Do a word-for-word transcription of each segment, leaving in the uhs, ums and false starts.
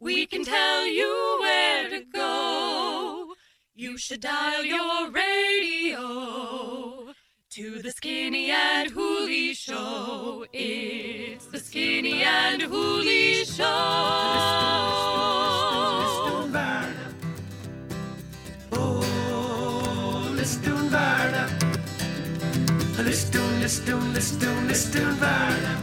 We can tell you where to go. You should dial your radio to the Skinny and Hooley Show. It's the Skinny and Hooley Show. Listen, Varna. Oh, listen, Varna. Listen, listen, listen, listen, Varna.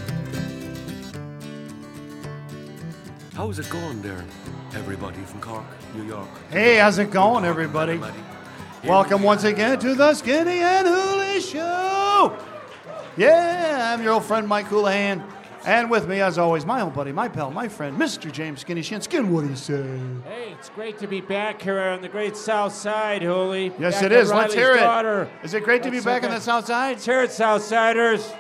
How's it going there, everybody from Cork, New York? Hey, how's it going, everybody? Welcome once again to the Skinny and Hooley Show. Yeah, I'm your old friend Mike Houlihan, and with me, as always, my old buddy, my pal, my friend, Mister James Skinny Shin. Skin, what do you say? Hey, it's great to be back here on the great South Side, Hooley. Yes, back it is. Let's Riley's hear daughter. it. Is it great to be Let's back hear on it. the South Side? Let's hear it, Southsiders.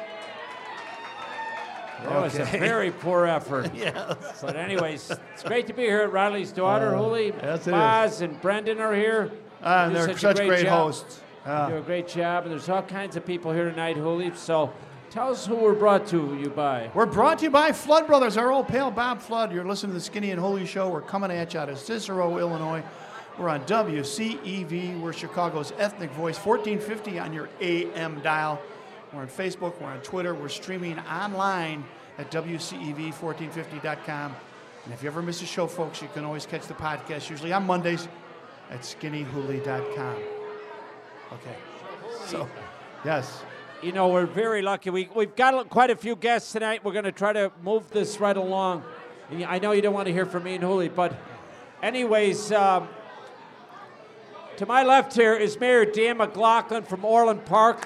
That was a Okay. very poor effort. Yes. But anyways, it's great to be here at Riley's daughter, Uh, Hooley. yes, it Boz and Brendan are here. Uh, They do they're a such great job. hosts. They Uh, do a great job, and there's all kinds of people here tonight, Hooley. So tell us who we're brought to you by. We're brought to you by Flood Brothers, our old pal Bob Flood. You're listening to the Skinny and Hooley Show. We're coming at you out of Cicero, Illinois. We're on W C E V. We're Chicago's ethnic voice, fourteen fifty on your A M dial. We're on Facebook. We're on Twitter. We're streaming online at W C E V fourteen fifty dot com. And if you ever miss a show, folks, you can always catch the podcast, usually on Mondays, at skinny hooley dot com. Okay. So, yes. You know, we're very lucky. We, we've got quite a few guests tonight. We're going to try to move this right along. And I know you don't want to hear from me and Hooley, but anyways, um, to my left here is Mayor Dan McLaughlin from Orland Park,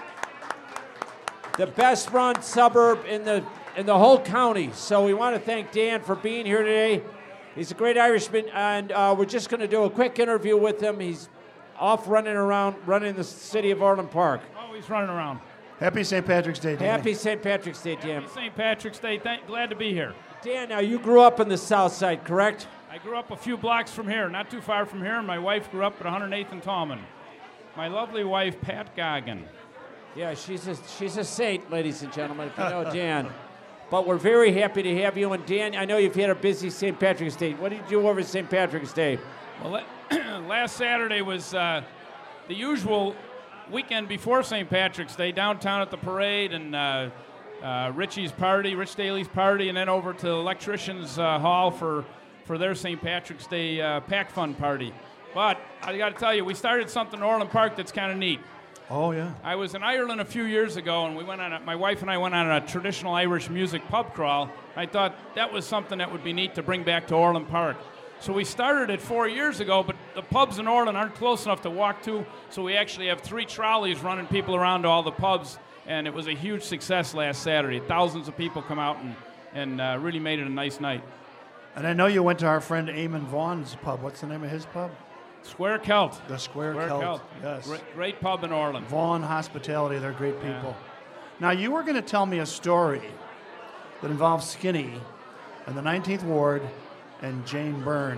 the best run suburb in the in the whole county. So we want to thank Dan for being here today. He's a great Irishman, and uh, we're just going to do a quick interview with him. He's off running around, running the city of Orland Park. Always running around. Happy Saint Patrick's Day, Dan. Happy Saint Patrick's Day, Dan. Happy Saint Patrick's Day. Thank, glad to be here. Dan, now you grew up in the South Side, correct? I grew up a few blocks from here, not too far from here, and my wife grew up at one hundred eighth and Tallman. My lovely wife, Pat Goggin. Yeah, she's a, she's a saint, ladies and gentlemen, if you know Dan. But we're very happy to have you. And Dan, I know you've had a busy Saint Patrick's Day. What did you do over Saint Patrick's Day? Well, la- last Saturday was uh, the usual weekend before Saint Patrick's Day, downtown at the parade and uh, uh, Richie's party, Rich Daly's party, and then over to the Electricians uh, Hall for, for their Saint Patrick's Day uh, Pack Fun party. But I got to tell you, we started something in Orland Park that's kind of neat. Oh, yeah. I was in Ireland a few years ago, and we went on. A, my wife and I went on a traditional Irish music pub crawl. I thought that was something that would be neat to bring back to Orland Park. So we started it four years ago, but the pubs in Orland aren't close enough to walk to, so we actually have three trolleys running people around to all the pubs, and it was a huge success last Saturday. Thousands of people come out and, and uh, really made it a nice night. And I know you went to our friend Eamon Vaughn's pub. What's the name of his pub? Square Celt. The Square, Square Celt. Celt. Yes. Great, great pub in Orland. Vaughn Hospitality, they're great Yeah. people. Now, you were going to tell me a story that involves Skinny and the nineteenth Ward and Jane Byrne.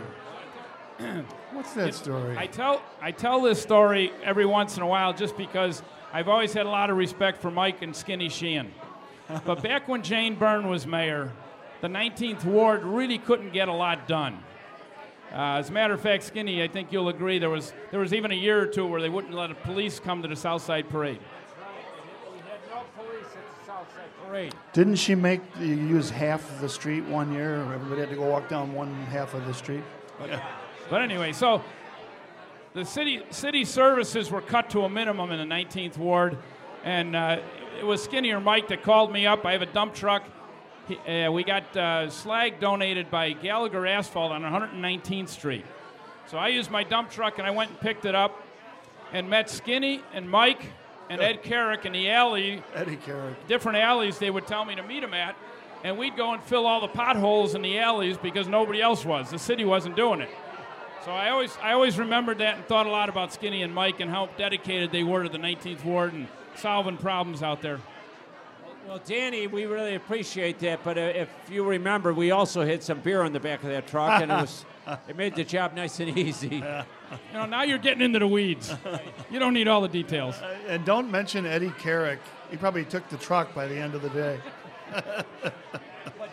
What's that story? I tell I tell this story every once in a while just because I've always had a lot of respect for Mike and Skinny Sheehan. But back when Jane Byrne was mayor, the nineteenth Ward really couldn't get a lot done. Uh, as a matter of fact, Skinny, I think you'll agree, there was there was even a year or two where they wouldn't let the police come to the Southside Parade. We had no police at the South Side Parade. Didn't she make you use half of the street one year? Everybody had to go walk down one half of the street? But anyway, so the city city services were cut to a minimum in the nineteenth Ward, and uh, it was Skinny or Mike that called me up. I have a dump truck. He, uh, we got uh, slag donated by Gallagher Asphalt on one hundred nineteenth Street. So I used my dump truck, and I went and picked it up and met Skinny and Mike and Ed Carrick in the alley, Eddie Carrick. different alleys they would tell me to meet him at, and we'd go and fill all the potholes in the alleys because nobody else was. The city wasn't doing it. So I always I always remembered that and thought a lot about Skinny and Mike and how dedicated they were to the nineteenth Ward and solving problems out there. Well, Danny, we really appreciate that, but uh, if you remember, we also had some beer in the back of that truck, and it was it made the job nice and easy. You know, now you're getting into the weeds. You don't need all the details. Uh, and don't mention Eddie Carrick. He probably took the truck by the end of the day. But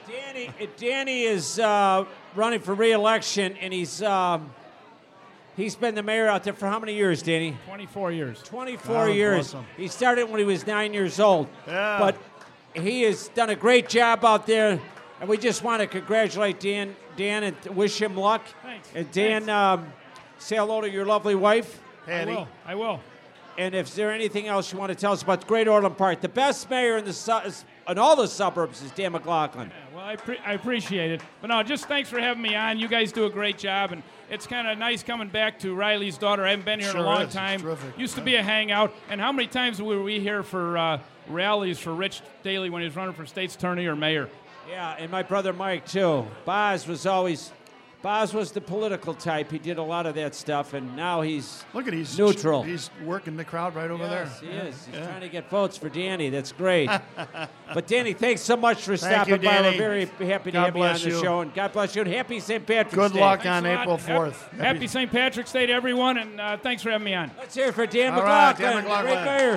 Danny, Danny is uh, running for re-election, and he's um, he's been the mayor out there for how many years, Danny? twenty-four years. twenty-four God years. bless him. He started when he was nine years old. Yeah. But he has done a great job out there, and we just want to congratulate Dan, Dan, and wish him luck. Thanks. And Dan, Thanks. Um, say hello to your lovely wife. I Patty. will. I will. And if there anything else you want to tell us about Great Orland Park, the best mayor in the su- in all the suburbs is Dan McLaughlin. Yeah, well, I, pre- I appreciate it. But no, just thanks for having me on. You guys do a great job, and it's kind of nice coming back to Riley's daughter. I haven't been here in Sure a long is. It's time. terrific. Used to be a hangout. And how many times were we here for uh, rallies for Rich Daley when he was running for state's attorney or mayor? Yeah, and my brother Mike too. Boz was always, Boz was the political type. He did a lot of that stuff, and now he's Look at he's neutral. He's working the crowd right over Yes, there. he is. He's Yeah. trying to get votes for Danny. That's great. But Danny, thanks so much for Thank stopping you, by. Danny. We're very happy to God have you on bless the you. show, and God bless you, and happy Saint Patrick's Good Day. luck Thanks on a lot. April Hap- fourth. Happy Saint Patrick's Day to everyone, and uh, thanks for having me on. Let's hear it for Dan All right, McLaughlin, Dan McLaughlin. great mayor.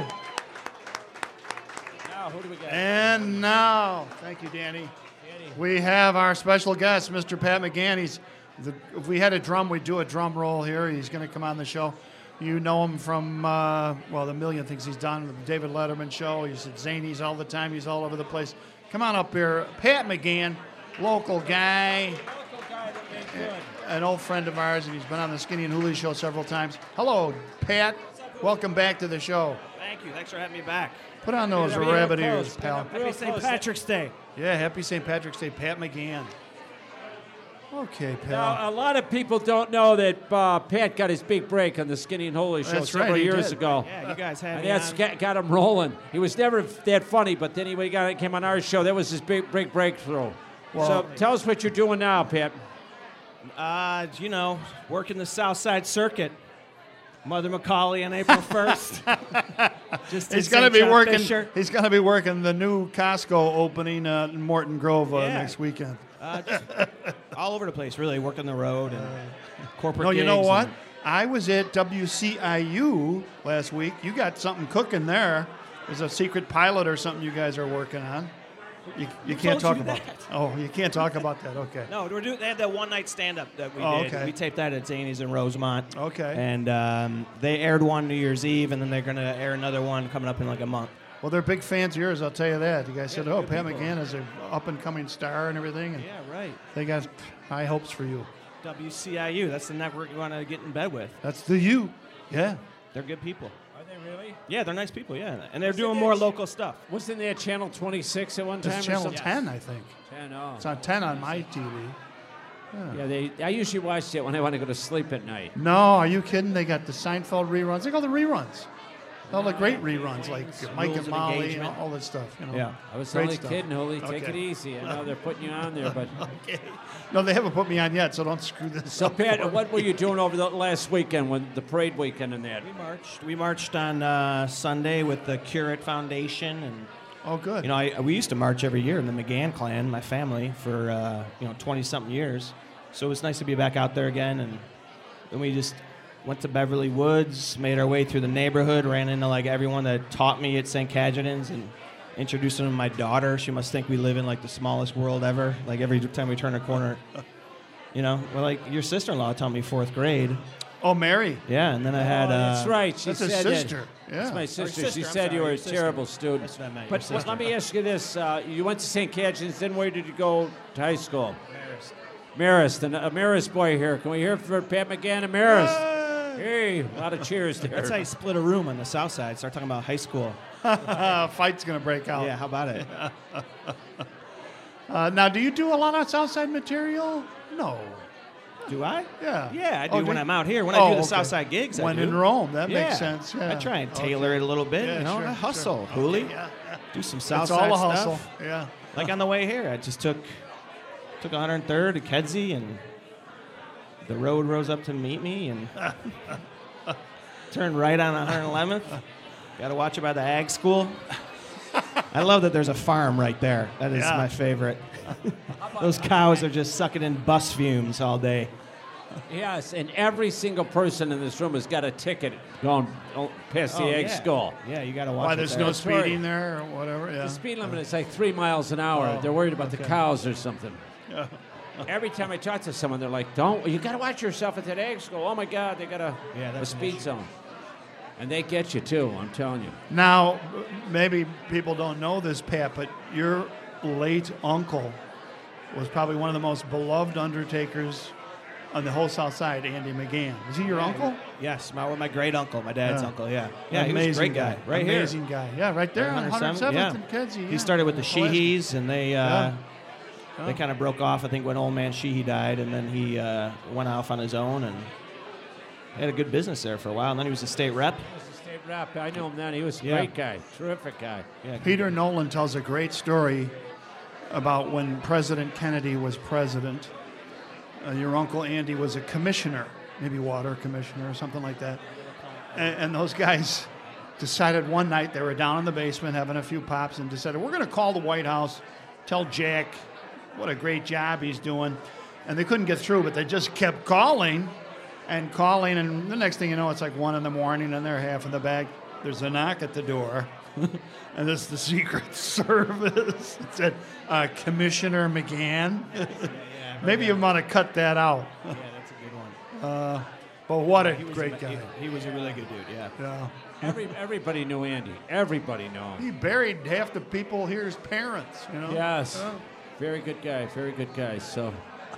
Now, who do we got? And now, thank you, Danny. We have our special guest, Mister Pat McGann. He's the, if we had a drum, we'd do a drum roll here. He's going to come on the show. You know him from, uh, well, the million things he's done. The David Letterman show. He's at Zanies all the time. He's all over the place. Come on up here. Pat McGann, local guy, an old friend of ours, and he's been on the Skinny and Hooley show several times. Hello, Pat. Welcome back to the show. Thank you. Thanks for having me back. Put on those Get up real rabbit close. ears, Get pal. up real Happy Saint close. Patrick's Day. Yeah, happy Saint Patrick's Day, Pat McGann. Okay, pal. Now, a lot of people don't know that uh, Pat got his big break on the Skinny and Holy show That's several right, he years did. ago. Yeah, you guys had And me that's on. got, got him rolling. He was never that funny, but then he when he got, came on our show. That was his big, big breakthrough. Well- so tell us what you're doing now, Pat. Uh, you know, working the South Side Circuit. Mother Macaulay on April first. Just He's did going to Saint be John working. Fisher. He's going to be working the new Costco opening uh, in Morton Grove uh, Yeah. next weekend. Uh, just all over the place, really, working the road and corporate No, you know gigs what? and- I was at W C I U last week. You got something cooking there. There's a secret pilot or something you guys are working on. You, you can't told talk you about that? Oh, you can't talk about that. Okay. No, we're doing. They had that one night stand up that we Oh, did. okay. We taped that at Zanies in Rosemont. Okay. And um, they aired one New Year's Eve, and then they're going to air another one coming up in like a month. Well, they're big fans of yours, I'll tell you that. You guys said, oh, Pat McGann is an up-and-coming star and everything. And Yeah, right. they got high hopes for you. W C I U. That's the network you want to get in bed with. That's the you. Yeah. They're good people. Are they really? Yeah, they're nice people. Yeah, and they're doing more local stuff. Wasn't there Channel twenty-six at one time? It's or Channel something? ten, I think. ten, oh. It's on ten on my T V. Yeah, they. I usually watch it when I want to go to sleep at night. No, are you kidding? They got the Seinfeld reruns. They got the reruns. All the great reruns, like Mike Rules and of Molly and Engagement. all that stuff. You know. Yeah. I was Great only stuff. kidding, Holy. Take Okay. it easy. I know they're putting you on there, but. Okay. No, they haven't put me on yet, so don't screw this So, up. Pat, for me. what were you doing over the last weekend, when the parade weekend and that? We marched. We marched on uh, Sunday with the Curate Foundation, and Oh, good. you know, I, we used to march every year in the McGann clan, my family, for uh, you know twenty something years. So it was nice to be back out there again, and then we just went to Beverly Woods, made our way through the neighborhood, ran into like everyone that taught me at Saint Cajetan's, and introduced them to my daughter. She must think we live in like the smallest world ever. Like every time we turn a corner, you know, well, like your sister-in-law taught me fourth grade. oh, Mary. Yeah, and then I had. Oh, uh, that's right. She That's his said that- sister. Yeah. That's my sister. sister, She I'm said sorry, you were a your sister. terrible student. That's what I meant, But your well, sister. let me ask you this: uh, you went to Saint Cajetan's, then where did you go to high school? Marist. Marist, and a Marist boy here. Can we hear for Pat McGann and Marist? Hey, a lot of cheers there. That's how you split a room on the south side. Start talking about high school. Uh, fight's going to break out. Yeah, how about it? Uh, now, do you do a lot of Southside material? No. Do I? Yeah. Yeah, I do Oh, when do- I'm out here. When Oh, I do the okay. Southside gigs, I When do. in Rome, that yeah. makes sense. Yeah. I try and Okay. tailor it a little bit. Yeah, you know, sure, I hustle, sure. Hooley. Okay, yeah, yeah. Do some It's Southside all a hustle. stuff. Yeah. Like on the way here, I just took took one hundred third to Kedzie, and the road rose up to meet me, and turned right on one hundred eleventh. Got to watch about the ag school. I love that there's a farm right there. That is Yeah. my favorite. Those cows are just sucking in bus fumes all day. Yes, and every single person in this room has got a ticket going oh, past the Oh, egg yeah. skull. Yeah, you got to watch Why it there's there. no That's right. speeding there or whatever? Yeah. The speed limit is like three miles an hour. Oh, They're worried about the okay. cows or something. Every time I talk to someone, they're like, "Don't you got to watch yourself at that egg skull? Oh my God, they got a, Yeah, a that's an speed issue. zone." And they get you too. I'm telling you. Now, maybe people don't know this, Pat, but your late uncle was probably one of the most beloved undertakers on the whole South Side, Andy McGann. Is he your uncle? Yes, my my great uncle, my dad's Yeah. uncle. Yeah, yeah, he Amazing was a great guy. Right Amazing here. guy. Yeah, right there on one hundred seventh yeah. and Kedzie. He yeah. started with the Pulaski. Sheehees, and they uh, Yeah. they kind of broke off. I think when old man Sheehy died, and then he uh, went off on his own and had a good business there for a while. And then he was a state rep. He was a state rep. I knew him then. He was a Yeah. great guy, terrific guy. Yeah, Peter Nolan tells a great story about when President Kennedy was president. Uh, your uncle Andy was a commissioner, maybe water commissioner or something like that. And, and those guys decided one night they were down in the basement having a few pops and decided, we're going to call the White House, tell Jack what a great job he's doing. And they couldn't get through, but they just kept calling and calling. And the next thing you know, it's like one in the morning and they're half in the bag. There's a knock at the door. And this is the Secret Service. It said, uh, Commissioner McGann. Maybe you want to cut that out. yeah, that's a good one. Uh, but what a He was great a, guy. He, he was a really good dude. Yeah. Yeah. Every, everybody knew Andy. Everybody knew him. He buried half the people here's parents, you know? Yes. Very good guy. Very good guy. So,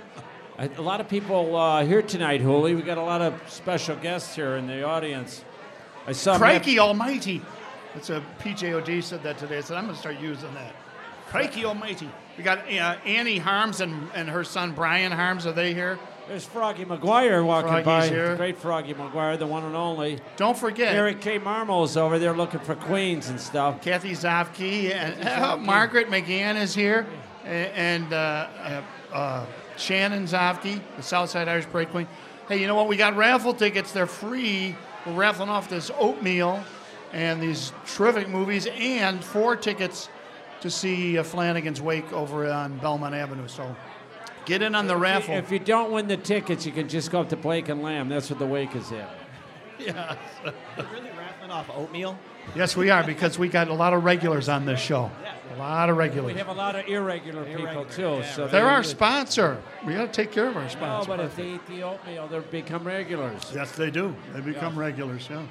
I, a lot of people uh, here tonight, Hooli. We got a lot of special guests here in the audience. I saw Crikey Almighty. That's a P J O D said that today. I said, I'm going to start using that. Crikey Almighty. We got uh, Annie Harms and, and her son Brian Harms. Are they here? There's Froggy McGuire walking Froggy's by. here. The great Froggy McGuire, the one and only. Don't forget. Eric K. Marmo's over there looking for queens and stuff. Kathy Zofke and uh, Margaret McGann is here, a- and uh, uh, uh, Shannon Zofke, the Southside Irish Parade Queen. Hey, you know what? We got raffle tickets. They're free. We're raffling off this oatmeal and these terrific movies, and four tickets to see uh, Flanagan's Wake over on Belmont Avenue. So get in on the raffle. If you don't win the tickets, you can just go up to Blake and Lamb. That's what the wake is at. Yeah. You're really raffling off oatmeal? Yes, we are, because we got a lot of regulars on this show. A lot of We regulars. have a lot of irregular, people Irregular, too. yeah, so They're they- our sponsor. We got to take care of our No, sponsor. but if they eat the oatmeal, they'll become regulars. Yes, they do. They become regulars, yeah.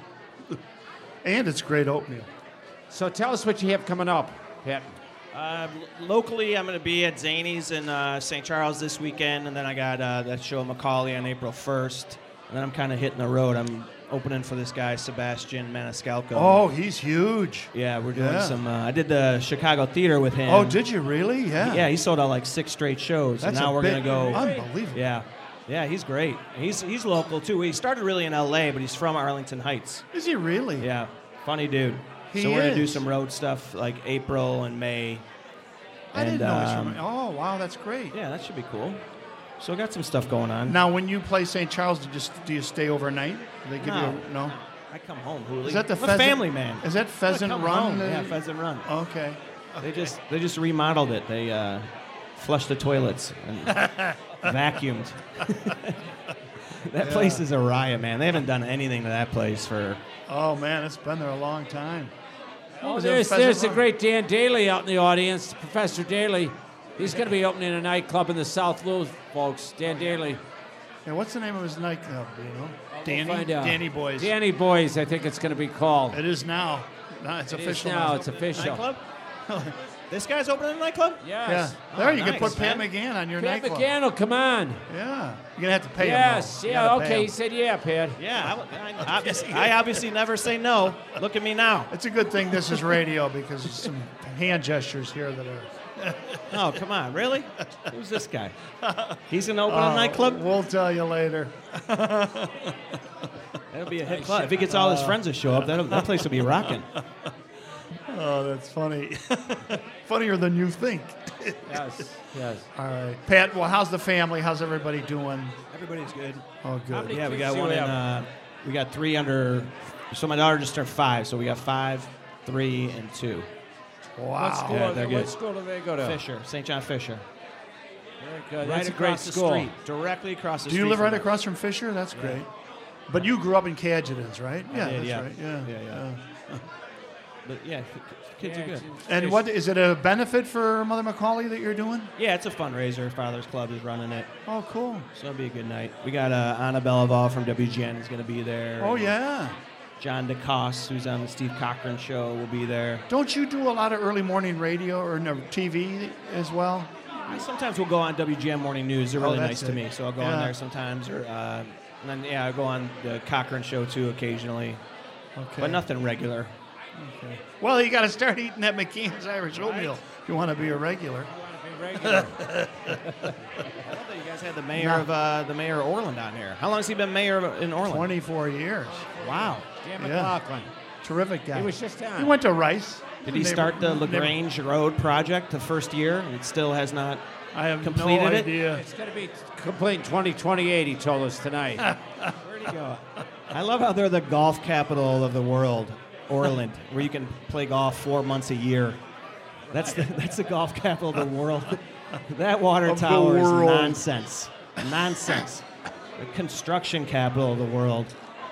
And it's great oatmeal. So tell us what you have coming up, Pat. Uh, l- locally, I'm going to be at Zany's in uh, Saint Charles this weekend, and then I got uh, that show Macaulay on April first. And then I'm kind of hitting the road. I'm opening for this guy, Sebastian Maniscalco. Oh, he's huge. Yeah, we're doing Yeah. some. Uh, I did the Chicago Theater with him. Oh, did you really? Yeah. Yeah, he sold out like six straight shows. That's and now a we're big, going to go. Unbelievable. Yeah. Yeah, he's great. He's he's local too. He started really in L A, but he's from Arlington Heights. Is he really? Yeah, funny dude. He so we're gonna do is. some road stuff like April and May. I didn't And, know he's um, from. Oh, wow, that's great. Yeah, that should be cool. So we got some stuff going on. Now, when you play Saint Charles, do you, just, do you stay overnight? Do they give No. you a, no? I come home, Hooli. Is that the I'm a Pheasant- family man? Is that I Pheasant come Run? home. that- Yeah, Pheasant Run. Okay. They just they just remodeled it. They uh, flushed the toilets and vacuumed. That place is a riot, man. They haven't done anything to that place for. Oh, man, it's been there a long time. Oh, was it, there's, Pheasant there's the Run? great Dan Daly out in the audience, Professor Daly. He's going to be opening a nightclub in the South Loop, folks. Dan Daly. Yeah, what's the name of his nightclub? Do you know? Danny? Find out. Danny Boys. Danny Boys, I think it's going to be called. It is now. No, it's It is official now. It's official. Nightclub? This guy's opening a nightclub? Yes. Yeah. There, Oh, you can nice, put Pat man. McGann on your Pat nightclub. McGann, come on. Yeah. You're going to have to pay Yes. him. though. You Yeah. gotta pay Okay. him. He said, yeah, Pat. Yeah, I, w- I- obviously, I obviously never say no. Look at me now. It's a good thing this is radio because there's some hand gestures here that are. Oh, come on, really? Who's this guy? He's gonna open Uh, a nightclub. We'll tell you later. That'll be a hit club. If he gets all his friends to show up, that'll, that place will be rocking. Oh, that's funny. Funnier than you think. Yes. Yes. All right. Pat, well, how's the family? How's everybody doing? Everybody's good. Oh, good. many Yeah, we kids got do one we in. have? Uh, we got three under. So my daughter just turned five. So we got five, three, and two. What Wow. school, Yeah, are they're they, what good. school do they go to? Fisher, Saint John Fisher. Very good. Right That's a across great the school. street, directly across the Do street. you live from right us. across from Fisher? That's great. But you grew up in Cadgidans, right? I Yeah, did, that's yeah. right. Yeah, Yeah, yeah. But yeah, kids Yeah, are good. it's- And what is it a benefit for Mother Macaulay that you're doing? Yeah, it's a fundraiser. Father's Club is running it, Oh, cool. so it'll be a good night. We got uh, Anna Belival from W G N is going to be there. Oh, and yeah. John DeCoste, who's on the Steve Cochran show, will be there. Don't you do a lot of early morning radio or no, T V as well? I sometimes will go on W G M Morning News. They're Oh, really that's nice to it. me, so I'll go Yeah. on there sometimes. Or uh, and then yeah, I go on the Cochran show too occasionally, Okay. but nothing regular. Well, you got to start eating that McKean's Irish oatmeal if you want to be a regular. Regular. I love that you guys had the mayor of uh, the mayor of Orland on here. How long has he been mayor of, in Orland? twenty-four years. Wow. Dan Yeah. McLaughlin. Terrific guy. He was just on. He went to Rice. Did he Neighbor- start the neighbor- Lagrange Road project the first year, and it still has not? I have completed no it? idea. It's going to be complete in twenty twenty-eight, he told us tonight. Where'd he go? I love how they're the golf capital of the world, Orland, where you can play golf four months a year. That's the that's the golf capital of the world. That water Of the tower is world. nonsense. Nonsense. The construction capital of the world.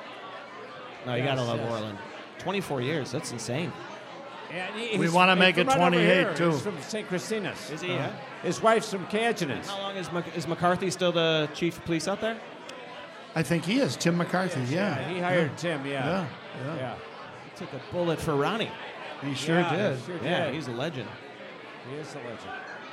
No, you gotta Yes, love yes. Orland. twenty-four years. That's insane. And he- We he's- wanna he's make from it right over twenty-eight, here. too. He's from Saint Christina's. Is he? Yeah. His wife's from Cadgidans. How long is Mc, is McCarthy still the chief of police out there? I think he is Tim McCarthy. Yeah, He hired Tim, yeah. Yeah, yeah. Yeah. He took a bullet for Ronnie. He sure Yeah, did. he sure Yeah, did. he's a legend. He is a legend.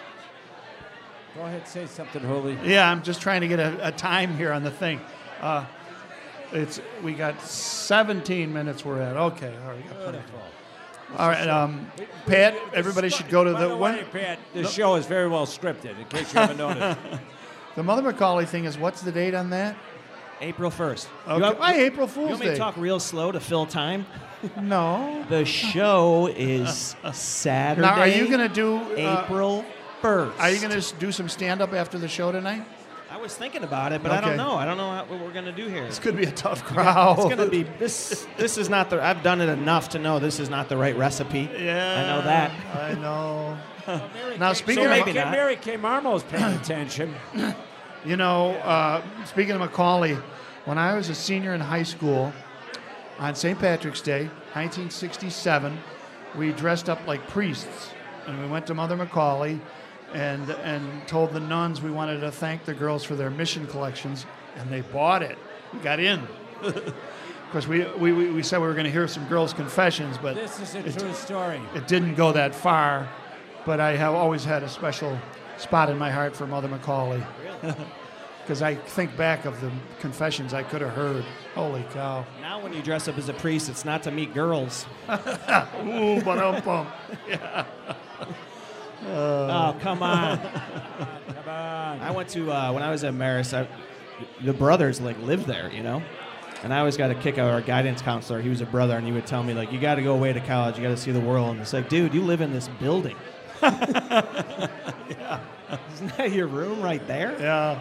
Go ahead, say something, Holy. Yeah, I'm just trying to get a, a time here on the thing. Uh, it's we got seventeen minutes. We're at okay. All right, we got plenty. All right, um, Pat. Everybody should go to By the, the when, way, Pat, the show is very well scripted, in case you haven't noticed. the Mother Macaulay thing is. What's the date on that? April first. Okay. You want, Why April you Fool's want me to Day? talk real slow to fill time? No. The show is Saturday. Now, are you gonna do? Uh, April first? Are you gonna s- do some stand up after the show tonight? I was thinking about it, but I Okay. don't know. I don't know how, what we're gonna do here. It's gonna be a tough crowd. It's gonna be this. This is not the. I've done it enough to know this is not the right recipe. Yeah, I know that. I know. Mary Now, Kay- speaking So of- maybe Mary, not. Mary Kay Marmo's paying attention. You know, uh, speaking of Macaulay, when I was a senior in high school, on Saint Patrick's Day, nineteen sixty-seven, we dressed up like priests, and we went to Mother Macaulay, and and told the nuns we wanted to thank the girls for their mission collections, and they bought it. We got in. Because we, we, we we said we were going to hear some girls' confessions, but This is a it, true story. it didn't go that far. But I have always had a special spot in my heart for Mother Macaulay. Because I think back of the confessions I could have heard. Holy cow. Now, when you dress up as a priest, it's not to meet girls. Ooh, ba-dum-bum. Oh, come on. Come on. I went to uh, when I was at Marist. I, the brothers like lived there, you know, and I always got a kick out of our guidance counselor. He was a brother, and he would tell me like, "You got to go away to college. You got to see the world." And it's like, dude, you live in this building. Yeah. Isn't that your room right there? Yeah.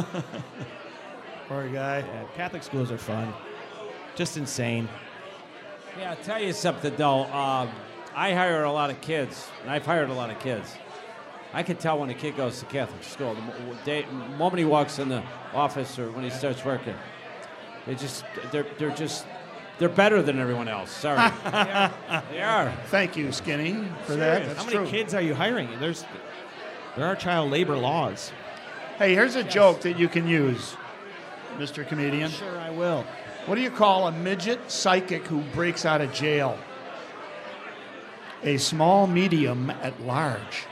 Poor guy. Yeah, Catholic schools are fun. Just insane. Yeah, I'll tell you something, though. Um, I hire a lot of kids, and I've hired a lot of kids. I can tell when a kid goes to Catholic school. The mo- day, moment he walks in the office or when he starts working, they just, they're, they're just, they're better than everyone else. Sorry. they, are. they are. Thank you, Skinny, for that. Serious. That's How many true. kids are you hiring? There's there are child labor laws. Hey, here's a joke that you can use, Mister Comedian. Sure, I will. What do you call a midget psychic who breaks out of jail? A small medium at large.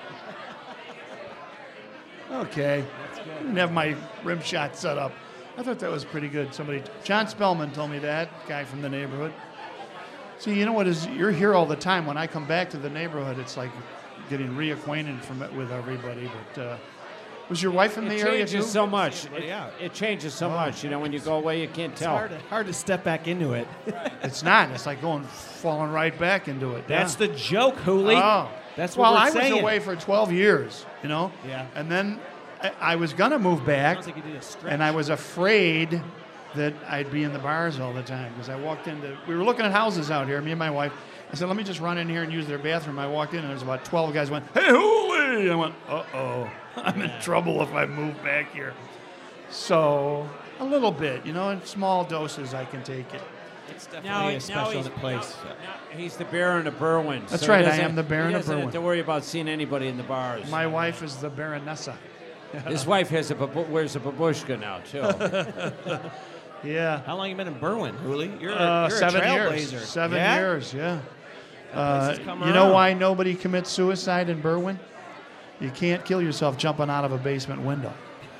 Okay. I didn't have my rim shot set up. I thought that was pretty good. Somebody, John Spellman told me that, guy from the neighborhood. See, you know what is, you're here all the time. When I come back to the neighborhood, it's like getting reacquainted from with everybody. But uh, was your wife in the It area changes too? so much. It, yeah. it changes so Oh. much. You know, when you go away, you can't It's tell. hard to, hard to step back into it. It's not. It's like going, falling right back into it. That's yeah. the joke, Hooli. Oh. That's what well, we're I saying. was away for twelve years, you know? Yeah. And then I, I was going to move back, Sounds like you did a stretch. and I was afraid that I'd be in the bars all the time because I walked into, we were looking at houses out here, me and my wife. I said, let me just run in here and use their bathroom. I walked in, and there was about twelve guys went, hey, Hooli! hey, I went, uh-oh, I'm in trouble if I move back here. So a little bit, you know, in small doses I can take it. It's definitely a special he's, place. now- now he's the Baron of Berwyn. That's so he right, I doesn't- am the Baron he of doesn't have Berwyn. to worry about seeing anybody in the bars. My wife is the Baronessa. His wife has a babu- wears a babushka now too. Yeah. How long you been in Berwyn, Hooley? You're, Uh, you're seven a years. trailblazer. Seven Yeah? years, yeah. That Uh, place has come you know around. why nobody commits suicide in Berwyn? You can't kill yourself jumping out of a basement window.